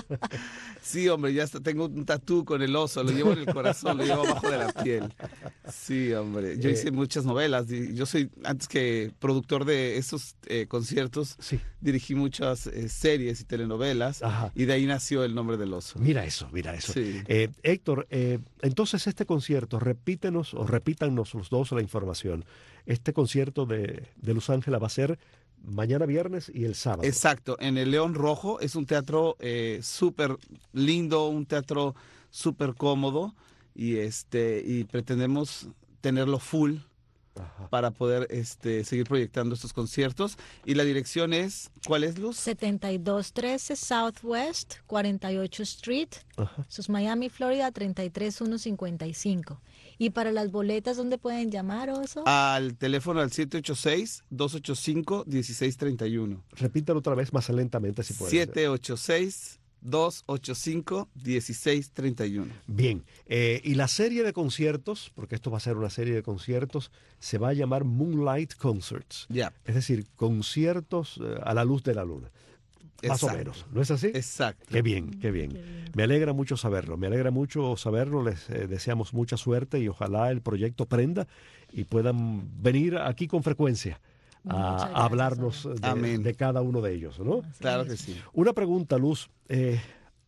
Sí, hombre, ya hasta tengo un tatú con el oso, lo llevo en el corazón, lo llevo abajo de la piel. Sí, hombre, yo Eh. hice muchas novelas, di- yo soy, antes que productor de estos eh, conciertos, Sí. dirigí muchas eh, series y telenovelas, Ajá. y de ahí nació el nombre del oso. Mira eso, mira eso. Sí. Eh, Héctor, eh, entonces este concierto, repítenos o repítanos los dos la información. Este concierto de, de Luz Ángela va a ser mañana viernes y el sábado. Exacto, en el León Rojo, es un teatro eh, súper lindo, un teatro súper cómodo, y este y pretendemos tenerlo full Ajá. para poder este, seguir proyectando estos conciertos. Y la dirección es, ¿cuál es, Luz? setenta y dos trece Southwest cuarenta y ocho Street, Ajá. eso es Miami, Florida, treinta y tres mil ciento cincuenta y cinco. Y para las boletas, ¿dónde pueden llamar, Oso? Al teléfono al siete ocho seis, dos ocho cinco, uno seis tres uno. Repítelo otra vez más lentamente si puedes. siete ocho seis, dos ocho cinco, uno seis tres uno. Bien, eh, y la serie de conciertos, porque esto va a ser una serie de conciertos, se va a llamar Moonlight Concerts. Ya. Es decir, conciertos eh, a la luz de la luna. Más Exacto. o menos, ¿no es así? Exacto. Qué bien, qué bien. Me alegra mucho saberlo, me alegra mucho saberlo, les eh, deseamos mucha suerte y ojalá el proyecto prenda y puedan venir aquí con frecuencia a, Muchas a gracias, hablarnos de, Amén. de cada uno de ellos, ¿no? Así Claro es. que sí. Una pregunta, Luz. Eh,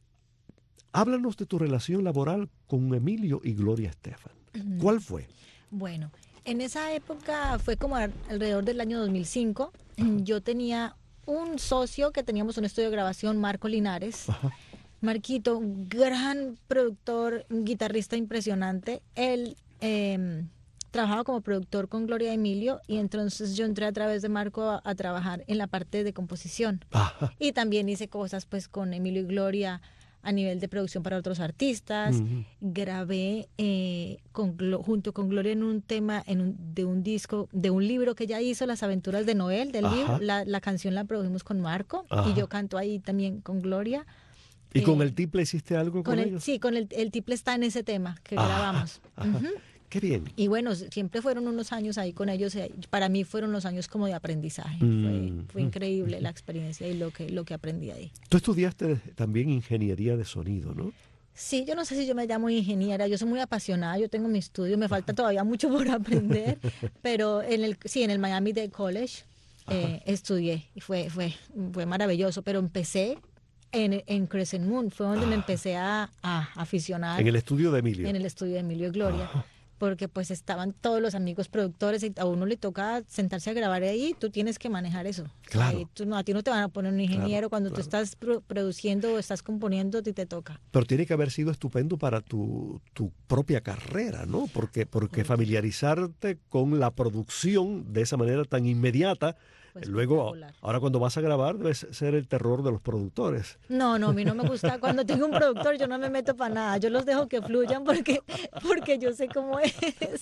háblanos de tu relación laboral con Emilio y Gloria Estefan. ¿Cuál fue? Bueno, en esa época fue como al- alrededor del año dos mil cinco. Yo tenía un socio que teníamos un estudio de grabación, Marco Linares. Ajá. Marquito, un gran productor, un guitarrista impresionante. Él eh, trabajaba como productor con Gloria y Emilio y entonces yo entré a través de Marco a, a trabajar en la parte de composición. Ajá. Y también hice cosas pues con Emilio y Gloria a nivel de producción para otros artistas. Ujú. Grabé eh, con, Glo- junto con Gloria en un tema en un- de un disco, de un libro que ella hizo, Las aventuras de Noel, del Ajá. libro. La, la canción la produjimos con Marco Ajá. y yo canto ahí también con Gloria. ¿Y con Eh, el tiple hiciste algo con, Con el, ellos? sí, con el, el tiple está en ese tema que Ajá, grabamos. ajá. Ujú. Qué bien. Y bueno, siempre fueron unos años ahí con ellos. eh, Para mí fueron los años como de aprendizaje. Mm, Fue, fue mm, increíble la experiencia y lo que, lo que aprendí ahí. Tú estudiaste también ingeniería de sonido, ¿no? Sí, yo no sé si yo me llamo ingeniera, yo soy muy apasionada, yo tengo mi estudio, me falta todavía mucho por aprender, pero en el, sí, en el Miami Dade College eh, estudié y fue, fue, fue maravilloso, pero empecé en, en Crescent Moon, fue donde me empecé a, a aficionar En el estudio de Emilio. en el estudio de Emilio y Gloria, porque pues estaban todos los amigos productores y a uno le toca sentarse a grabar ahí, tú tienes que manejar eso. Claro. Ahí tú no- a ti no te van a poner un ingeniero, cuando tú claro. estás pro- produciendo o estás componiendo, a ti te toca. Pero tiene que haber sido estupendo para tu, tu propia carrera, ¿no? Porque, porque familiarizarte con la producción de esa manera tan inmediata, Fue luego, espectacular. ahora cuando vas a grabar, debe ser el terror de los productores. No, no, a mí no me gusta. Cuando tengo un productor, yo no me meto para nada. Yo los dejo que fluyan porque, porque yo sé cómo es.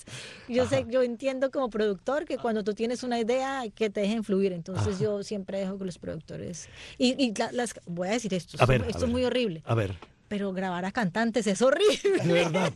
Yo sé, yo entiendo como productor que cuando tú tienes una idea, que te dejen fluir. Entonces yo siempre dejo que los productores. Y, y la- las, voy a decir esto, A esto, ver, a esto ver. es muy horrible. A ver, Pero grabar a cantantes es horrible. de verdad.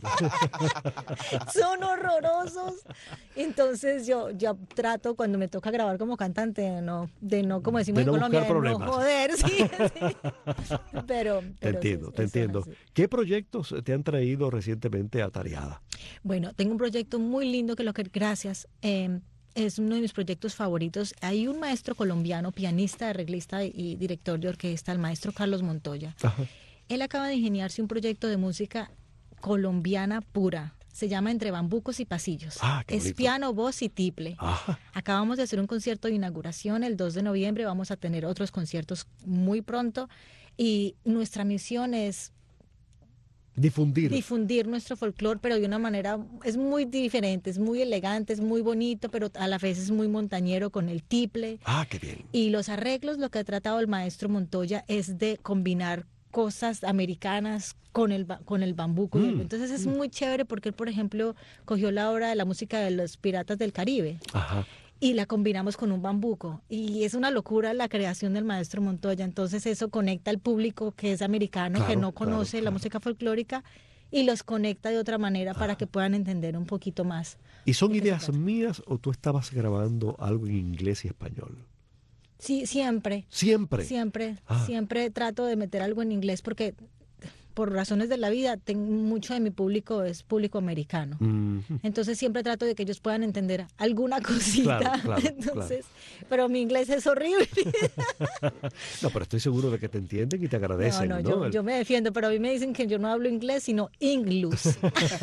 Son horrorosos. Entonces yo, yo trato cuando me toca grabar como cantante de no, de no como decimos De no en Colombia, buscar de no problemas. joder, sí, sí. Pero, Te pero sí, entiendo, te son entiendo. así. ¿Qué proyectos te han traído recientemente a Tareada? Bueno, tengo un proyecto muy lindo que lo que gracias. eh, es uno de mis proyectos favoritos. Hay un maestro colombiano, pianista, arreglista y director de orquesta, el maestro Carlos Montoya. Ajá. Él acaba de ingeniarse un proyecto de música colombiana pura. Se llama Entre Bambucos y Pasillos. Ah, qué es bonito. piano, voz y tiple. Ajá. Acabamos de hacer un concierto de inauguración el dos de noviembre. Vamos a tener otros conciertos muy pronto. Y nuestra misión es Difundir. difundir nuestro folclore, pero de una manera, es muy diferente, es muy elegante, es muy bonito, pero a la vez es muy montañero con el tiple. Ah, qué bien. Y los arreglos, lo que ha tratado el maestro Montoya es de combinar cosas americanas con el, ba- con el bambuco. y el- Mm, Entonces es muy chévere porque él, por ejemplo, cogió la obra de la música de los Piratas del Caribe Ajá. y la combinamos con un bambuco. Y es una locura la creación del maestro Montoya. Entonces eso conecta al público que es americano, que Claro, no conoce claro, la claro. música folclórica y los conecta de otra manera para que puedan entender un poquito más. ¿Y son ¿De qué se ideas trata? mías o tú estabas grabando algo en inglés y español? Sí, siempre. Siempre. Siempre, Ah. siempre trato de meter algo en inglés porque por razones de la vida, tengo, mucho de mi público es público americano. Ujú. Entonces siempre trato de que ellos puedan entender alguna cosita. Claro, claro, Entonces, pero mi inglés es horrible. No, pero estoy seguro de que te entienden y te agradecen, no, ¿no? no, yo, El- yo me defiendo, pero a mí me dicen que yo no hablo inglés, sino inglés.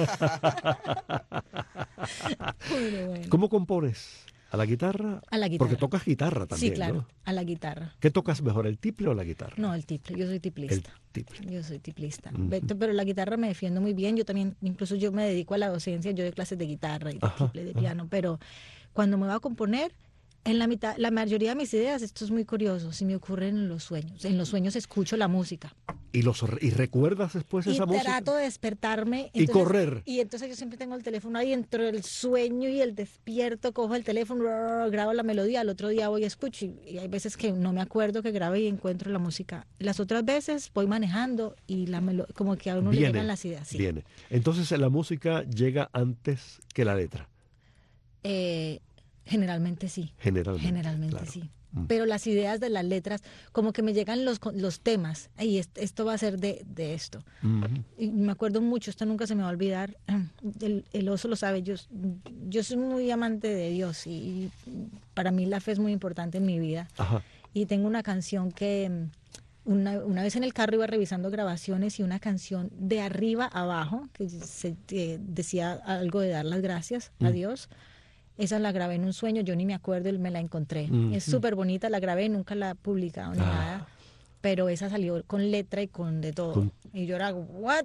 Bueno, bueno. ¿Cómo compones? ¿A la guitarra? A la guitarra. Porque tocas guitarra también, Sí, claro, ¿no? a la guitarra. ¿Qué tocas mejor, el tiple o la guitarra? No, el tiple, yo soy el tiplista. tiple. Yo soy tiplista. Ujú. Ve- Pero la guitarra me defiendo muy bien. Yo también, incluso yo me dedico a la docencia. Yo doy clases de guitarra y de Ajá, tiple, de piano. Pero cuando me voy a componer, En la mitad, la mayoría de mis ideas, esto es muy curioso, se me ocurren en los sueños. En los sueños escucho la música. ¿Y, los, y recuerdas después Y esa música? trato de despertarme. Y correr. Y entonces yo siempre tengo el teléfono ahí dentro del sueño y el despierto, cojo el teléfono, grabo la melodía, al otro día voy y escucho. Y, y hay veces que no me acuerdo que grabé y encuentro la música. Las otras veces voy manejando y la melo- como que a uno Viene, le llegan las ideas. Sí. Viene. Entonces la música llega antes que la letra. Eh, generalmente sí. Generalmente. Generalmente claro. sí. Mm. Pero las ideas de las letras, como que me llegan los, los temas. Y est- esto va a ser de, de esto. Ujú. Y me acuerdo mucho, esto nunca se me va a olvidar. El, el oso lo sabe. Yo, yo soy muy amante de Dios y, y para mí la fe es muy importante en mi vida. Ajá. Y tengo una canción que mm, una, una vez en el carro iba revisando grabaciones y una canción de arriba a abajo que se, eh, decía algo de dar las gracias a Mm. Dios. Esa la grabé en un sueño, yo ni me acuerdo y me la encontré. Mm, Es mm. súper bonita, la grabé, nunca la he publicado ni Ah. nada. Pero esa salió con letra y con de todo. Con- Y yo era, ¿what?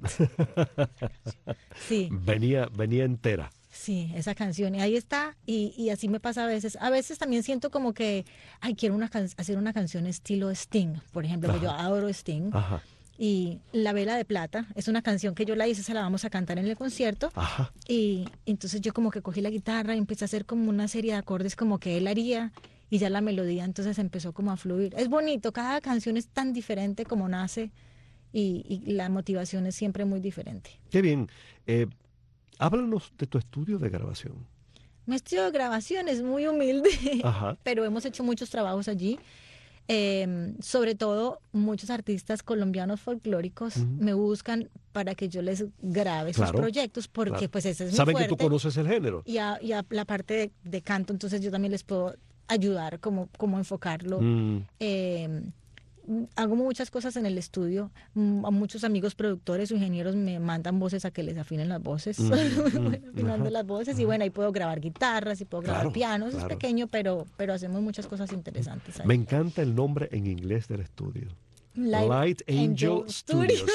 Sí, Venía, venía entera. sí, esa canción. Y ahí está. Y, y así me pasa a veces. A veces también siento como que, ay, quiero una can- hacer una canción estilo Sting. Por ejemplo, Ajá. yo adoro Sting. Ajá. Y La Vela de Plata es una canción que yo la hice, se la vamos a cantar en el concierto. Ajá. Y entonces yo como que cogí la guitarra y empecé a hacer como una serie de acordes como que él haría y ya la melodía entonces empezó como a fluir. Es bonito, cada canción es tan diferente como nace y, y la motivación es siempre muy diferente. Qué bien. Eh, háblanos de tu estudio de grabación. Mi estudio de grabación es muy humilde, Ajá. pero hemos hecho muchos trabajos allí. Eh, sobre todo muchos artistas colombianos folclóricos Ujú. me buscan para que yo les grabe sus Claro, proyectos porque claro. pues ese es mi Saben que tú fuerte. conoces el género. y a, y a la parte de, de canto, entonces yo también les puedo ayudar como, como enfocarlo. Mm. Eh, hago muchas cosas en el estudio. Mm, A muchos amigos productores o ingenieros me mandan voces a que les afinen las voces, Mm, mm, afinando ajá, las voces. Y bueno, ahí puedo grabar guitarras y puedo grabar Claro, pianos. claro. Es pequeño, pero, pero hacemos muchas cosas interesantes ahí. Me encanta el nombre en inglés del estudio. Light Light Angel, Angel Studios.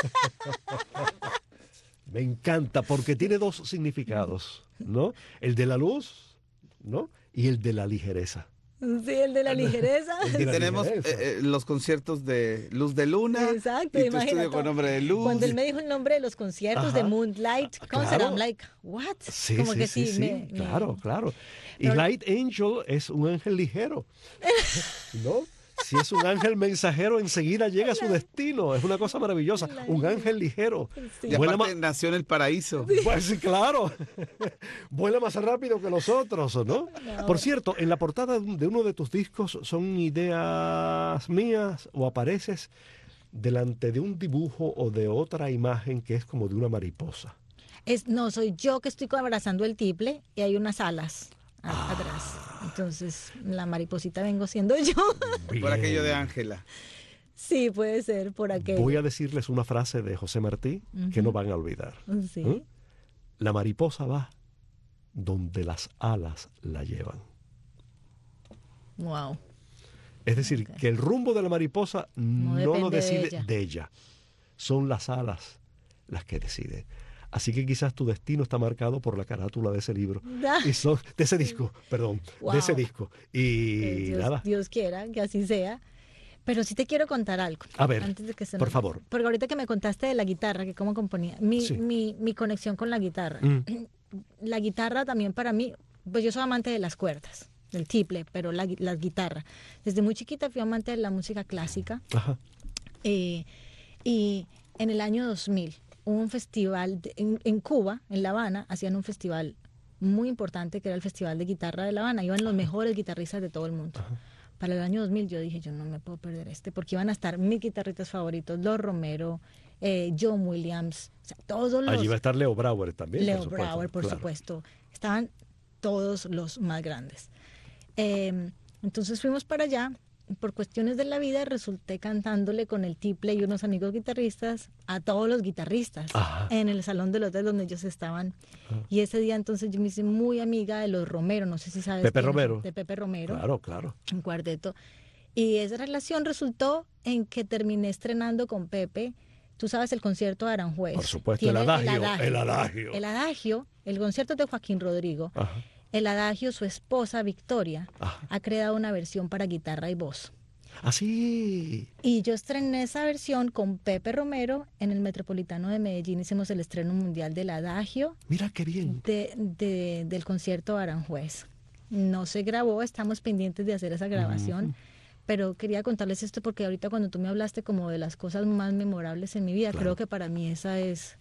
Me encanta porque tiene dos significados, ¿no? El de la luz, ¿no? Y el de la ligereza. Sí, el de la ligereza. El de Y la tenemos ligereza. eh, eh, los conciertos de Luz de Luna. Exacto, Y tu imagínate. estudio con nombre de Luz. Cuando él me dijo el nombre de los conciertos Ajá. de Moonlight Concert, Claro. I'm like, what? Sí, Como sí, que sí, sí, sí, me- me- claro, claro. Y Pero- Light Angel es un ángel ligero, ¿no? Si es un ángel mensajero, enseguida llega a su destino. Es una cosa maravillosa. Un ángel ligero. Sí. Y Vuela aparte ma- nació en el paraíso. Pues sí, claro. Vuela más rápido que los otros, ¿no? No. Por cierto, en la portada de uno de tus discos, ¿son ideas mías o apareces delante de un dibujo o de otra imagen que es como de una mariposa? Es, no, soy yo que estoy abrazando el tiple y hay unas alas a- Ah. atrás. Entonces, la mariposita vengo siendo yo. Por aquello de Bien. Ángela. Sí, puede ser por aquello. Voy a decirles una frase de José Martí que no van a olvidar. Sí. ¿Mm? La mariposa va donde las alas la llevan. Wow. Es decir, Ok. que el rumbo de la mariposa no, lo depende de decide ella. de ella. Son las alas las que deciden. Así que quizás tu destino está marcado por la carátula de ese libro. Ah. Y son, de ese disco, perdón, de ese Wow. disco. Que Y Dios, nada, Dios quiera que así sea. Pero sí te quiero contar algo. A ver, antes de que se por nos- favor. Porque ahorita que me contaste de la guitarra, que cómo componía, mi, Sí. mi, mi conexión con la guitarra. Mm. La guitarra también para mí, pues yo soy amante de las cuerdas, del tiple, pero la, gui- la guitarra. Desde muy chiquita fui amante de la música clásica. Ajá. eh, y en el año dos mil hubo un festival de- en, en Cuba, en La Habana, hacían un festival muy importante que era el Festival de Guitarra de La Habana. Iban los mejores guitarristas de todo el mundo. Para el año dos mil yo dije, yo no me puedo perder este, porque iban a estar mis guitarristas favoritos, Los Romero, eh, John Williams, o sea, todos los... Allí va a estar Leo Brauer también. Leo por supuesto, Brauer, por claro. supuesto. Estaban todos los más grandes. Eh, entonces fuimos para allá. Por cuestiones de la vida resulté cantándole con el tiple y unos amigos guitarristas a todos los guitarristas Ajá. en el salón del hotel donde ellos estaban. Y ese día entonces yo me hice muy amiga de los Romero, no sé si sabes. Pepe quiénes son, Romero. De Pepe Romero, Claro, claro. un cuarteto. Y esa relación resultó en que terminé estrenando con Pepe, tú sabes, el concierto de Aranjuez. Por supuesto, el Tiene adagio, el adagio. El adagio, el concierto de Joaquín Rodrigo. Ajá. el Adagio, su esposa Victoria, Ajá. ha creado una versión para guitarra y voz. Así. Y yo estrené esa versión con Pepe Romero en el Metropolitano de Medellín. Hicimos el estreno mundial del Adagio Mira qué bien. de, de- del concierto Aranjuez. No se grabó, estamos pendientes de hacer esa grabación, Ujú. pero quería contarles esto porque ahorita cuando tú me hablaste como de las cosas más memorables en mi vida, Claro. creo que para mí esa es,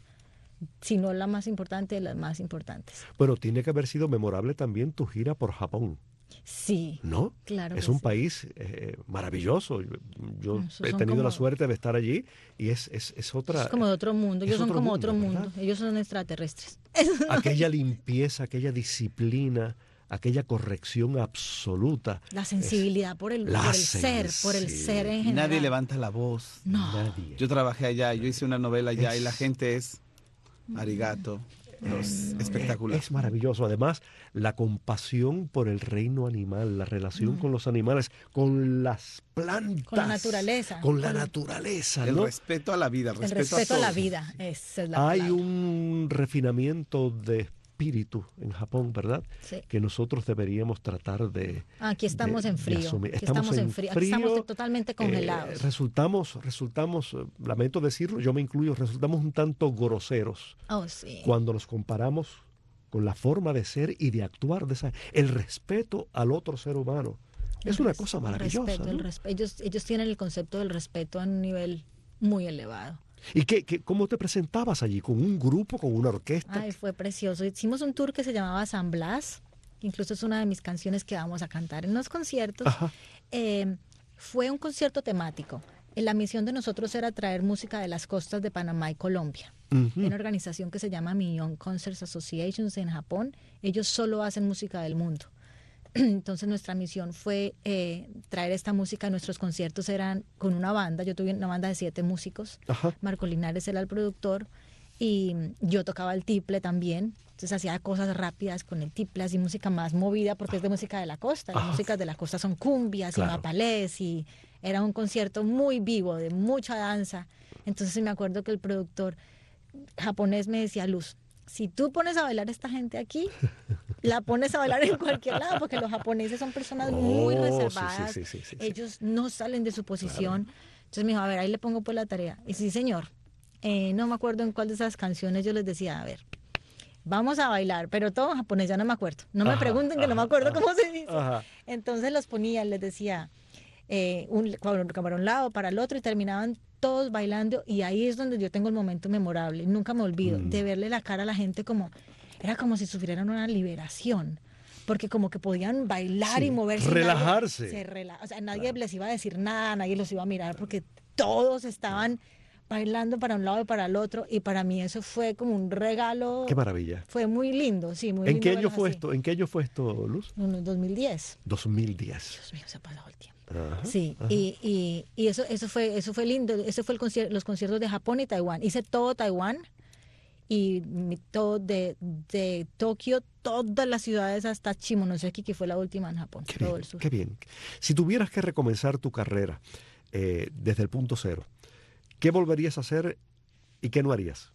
si no la más importante, de las más importantes. Bueno, tiene que haber sido memorable también tu gira por Japón, Sí, ¿no? claro. Es que un sí. país eh, maravilloso. Yo, yo Esos he son tenido la como- suerte de estar allí y es, es, es otra... Es como de otro mundo, es ellos son otro como mundo, otro mundo, ¿verdad? ellos son extraterrestres. Aquella limpieza, aquella disciplina, aquella corrección absoluta. La sensibilidad por el, La por el ser, por el sensibilidad. ser en general. Nadie levanta la voz. No. Nadie. Yo trabajé allá, yo hice una novela allá y la Es- gente es arigato, es espectacular. Es maravilloso. Además, la compasión por el reino animal, la relación con los animales, con las plantas. Con la naturaleza. Con la Con- naturaleza, El ¿no? respeto a la vida, el El respeto, respeto a, la todo. vida, esa es la Hay palabra. un refinamiento de espíritu en Japón, ¿verdad? Sí. Que nosotros deberíamos tratar de... Aquí estamos de- en de frío. asumir. Aquí estamos en frío. Aquí estamos frío, totalmente eh, congelados. resultamos, resultamos, eh, lamento decirlo, yo me incluyo, resultamos un tanto groseros Oh, sí. cuando nos comparamos con la forma de ser y de actuar de esa, el respeto al otro ser humano. Es El una res- cosa el maravillosa. respeto, el ¿no? respe- ellos, ellos tienen el concepto del respeto a un nivel muy elevado. ¿Y qué, qué- cómo te presentabas allí? ¿Con un grupo, con una orquesta? Ay, fue precioso. Hicimos un tour que se llamaba San Blas, que incluso es una de mis canciones que vamos a cantar en los conciertos. Ajá. Eh, fue un concierto temático. Eh, La misión de nosotros era traer música de las costas de Panamá y Colombia. Ujú. Hay una organización que se llama Million Concerts Associations en Japón. Ellos solo hacen música del mundo. Entonces nuestra misión fue eh, traer esta música. Nuestros conciertos eran con una banda. Yo tuve una banda de siete músicos. Ajá. Marco Linares era el productor y yo tocaba el tiple también. Entonces hacía cosas rápidas con el tiple, así música más movida porque es de música de la costa. Las Ajá. músicas de la costa son cumbias Claro. y mapalés y era un concierto muy vivo, de mucha danza. Entonces me acuerdo que el productor japonés me decía, Luz, si tú pones a bailar a esta gente aquí, la pones a bailar en cualquier lado, porque los japoneses son personas muy Oh, sí, sí, reservadas. sí, sí, sí, sí. Ellos no salen de su posición. Entonces me dijo, a ver, ahí le pongo pues la tarea. Y sí, señor. Eh, no me acuerdo en cuál de esas canciones yo les decía, a ver, vamos a bailar, pero todo en japonés, ya no me acuerdo. No me Ajá, pregunten que no me ajá, acuerdo ajá. cómo se dice. Ajá. Entonces los ponía, les decía, eh, un, para un lado, para el otro, y terminaban todos bailando, y ahí es donde yo tengo el momento memorable, nunca me olvido, Mm. de verle la cara a la gente como, era como si sufrieran una liberación, porque como que podían bailar Sí, y moverse. y nadie- relajarse. se rela- o sea, nadie les iba a decir nada, nadie los iba a mirar, porque todos estaban bailando para un lado y para el otro, y para mí eso fue como un regalo. Qué maravilla. Fue muy lindo, sí, muy ¿En lindo qué año verlos fue así. esto? ¿En qué año fue esto, Luz? En el dos mil diez. dos mil diez. Dios mío, se ha pasado el tiempo. Ajá, Sí, ajá. y, y, y eso, eso fue, eso fue lindo. Ese fue el concier- los conciertos de Japón y Taiwán. Hice todo Taiwán y mi- todo de, de Tokio, todas las ciudades hasta Shimonoseki, que fue la última en Japón, Qué todo bien, el sur. qué bien. Si tuvieras que recomenzar tu carrera eh, desde el punto cero, ¿qué volverías a hacer y qué no harías?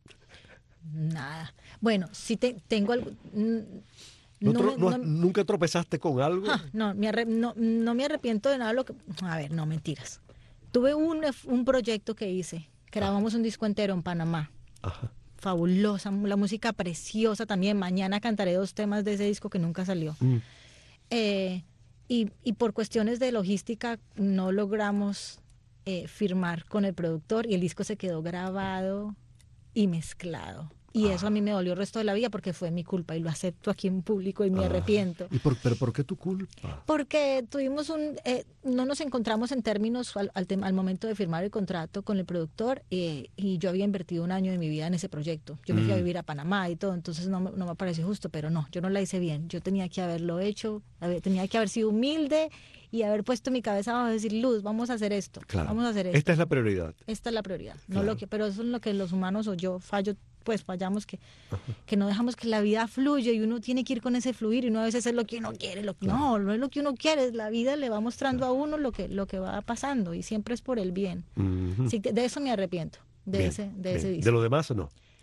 Nada. Bueno, sí te, tengo algo. mm, ¿No no tro- me- no- no- ¿Nunca tropezaste con algo? Ah, no, me arre- no, no me arrepiento de nada de lo que... A ver, no, mentiras. Tuve un, un proyecto que hice. Grabamos un disco entero en Panamá. Ajá. Fabulosa, la música preciosa también. Mañana cantaré dos temas de ese disco que nunca salió. Mm. Eh, y, y por cuestiones de logística no logramos eh, firmar con el productor y el disco se quedó grabado y mezclado. Y eso a mí me dolió el resto de la vida porque fue mi culpa y lo acepto aquí en público y me Ah. arrepiento. ¿Y por, pero por qué tu culpa? Porque tuvimos un, eh, no nos encontramos en términos al, al, tema- al momento de firmar el contrato con el productor eh, y yo había invertido un año de mi vida en ese proyecto. Yo me fui a Mm. vivir a Panamá y todo, entonces no, me- no me pareció justo, pero no, yo no la hice bien. Yo tenía que haberlo hecho, haber- tenía que haber sido humilde y haber puesto mi cabeza abajo y decir, Luz, vamos a hacer esto, Claro. vamos a hacer esto. Esta es la prioridad. Esta es la prioridad, no Claro. lo que, pero eso es lo que los humanos o yo fallo, pues fallamos que, que no dejamos que la vida fluya y uno tiene que ir con ese fluir y uno a veces es lo que uno quiere, lo que, no, no es lo que uno quiere, la vida le va mostrando a uno lo que, lo que va pasando y siempre es por el bien. Ujú. Así que de eso me arrepiento, de Bien, ese, de bien. ese De disco. lo demás, no.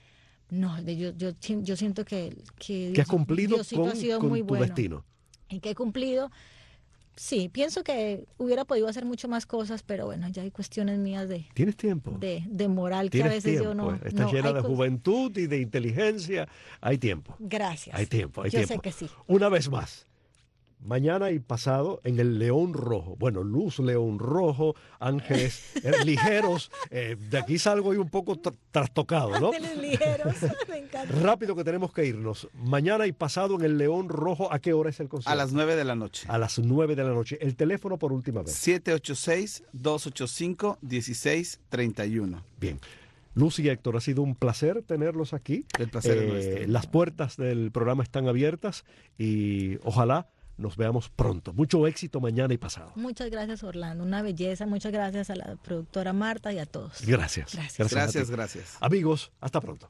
No, de- yo, yo, sien- yo siento que, que, Que has cumplido Diosito con, ha sido con muy tu bueno. destino. Y que he cumplido. Sí, pienso que hubiera podido hacer mucho más cosas, pero bueno, ya hay cuestiones mías de, ¿Tienes tiempo? de, de moral que a Tienes veces tiempo. yo no... Estás no, llena hay de cos- juventud y de inteligencia. Hay tiempo. Gracias. Hay tiempo, hay yo tiempo. sé que sí. Una vez más. Mañana y pasado en el León Rojo. Bueno, Luz León Rojo, Ángeles eh, Ligeros. Eh, de aquí salgo y un poco tra- trastocado, ¿no? Ángeles ligeros, me encanta. Rápido que tenemos que irnos. Mañana y pasado en el León Rojo. ¿A qué hora es el concierto? A las nueve de la noche. A las nueve de la noche. El teléfono por última vez. siete ocho seis, dos ocho cinco, uno seis tres uno. Bien. Luz y Héctor, ha sido un placer tenerlos aquí. El placer es Eh, nuestro. Las puertas del programa están abiertas y ojalá nos veamos pronto. Mucho éxito mañana y pasado. Muchas gracias, Orlando. Una belleza. Muchas gracias a la productora Marta y a todos. Gracias. Gracias. a ti. Gracias, gracias. Amigos, hasta pronto.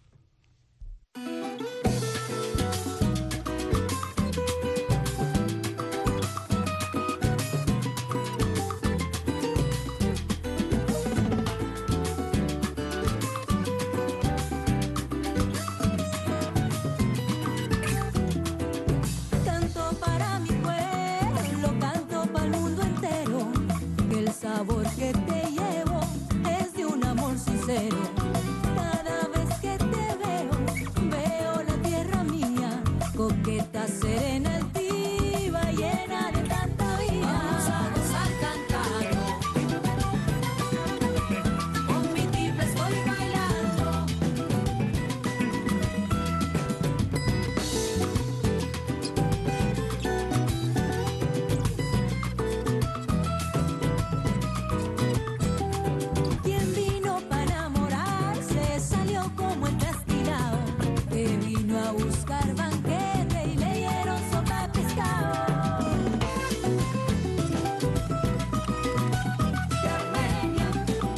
Canto para mi pueblo, canto para el mundo entero. El sabor que te llevo es de un amor sincero. Cada vez que te veo, veo la tierra mía, coqueta, serena, altiva, llena de tanta vida. Vamos a gozar cantando, con mi tiple estoy bailando. Quien vino para enamorarse salió como el castigado, que vino a buscar banquete y le dieron sopa de pescado. De Armenia,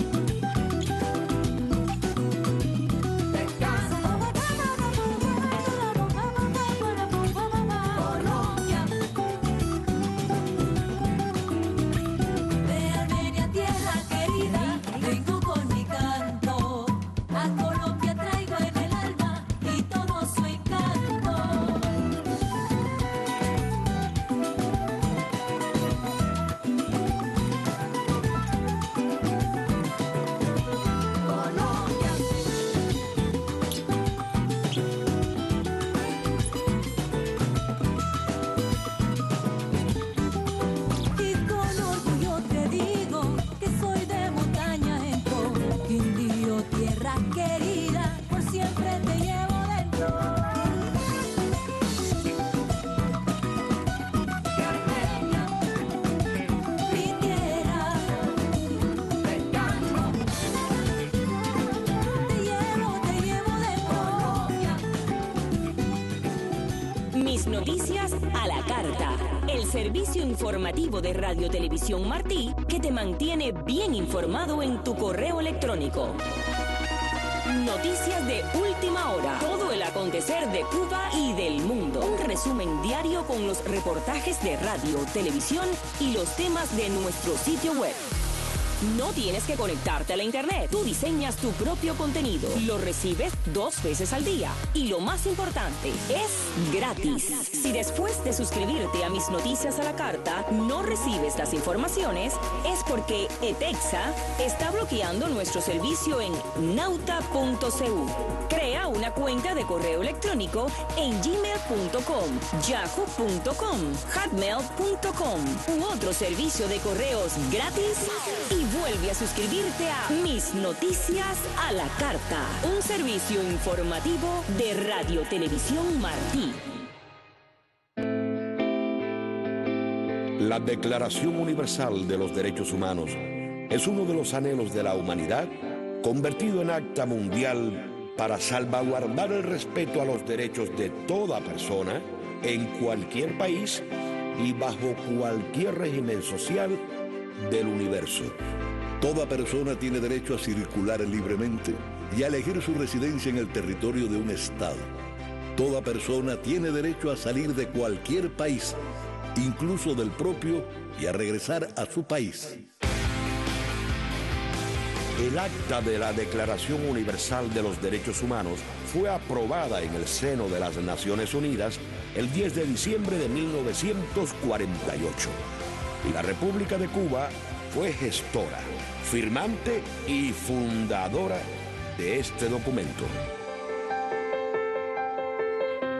de Colombia, de Armenia, tierra querida, vengo con mi canto. A Colombia traigo en el alma y todo su encanto. Colombia. Y con orgullo te digo que soy de montaña en Quindío, tierra querida, por siempre te llevo dentro. De Armenia, mi tierra, te canto. Te llevo, te llevo dentro. Mis noticias a la carta. El servicio informativo de Radio Televisión Martí que te mantiene bien informado en tu correo electrónico. Noticias de última hora. Todo el acontecer de Cuba y del mundo. Un resumen diario con los reportajes de radio, televisión y los temas de nuestro sitio web. No tienes que conectarte a la internet. Tú diseñas tu propio contenido. Lo recibes dos veces al día. Y lo más importante, es gratis. Si después de suscribirte a Mis Noticias a la Carta no recibes las informaciones, es porque ETEXA está bloqueando nuestro servicio en nauta punto c u. Crea una cuenta de correo electrónico en gmail punto com, yahoo punto com, hotmail punto com u otro servicio de correos gratis y vuelve a suscribirte a Mis Noticias a la Carta, un servicio informativo de Radio Televisión Martí. La Declaración Universal de los Derechos Humanos es uno de los anhelos de la humanidad convertido en acta mundial para salvaguardar el respeto a los derechos de toda persona en cualquier país y bajo cualquier régimen social del universo. Toda persona tiene derecho a circular libremente y a elegir su residencia en el territorio de un estado. Toda persona tiene derecho a salir de cualquier país, incluso del propio, y a regresar a su país. El acta de la Declaración Universal de los Derechos Humanos fue aprobada en el seno de las Naciones Unidas el diez de diciembre de mil novecientos cuarenta y ocho. Y la República de Cuba fue gestora, firmante y fundadora de este documento.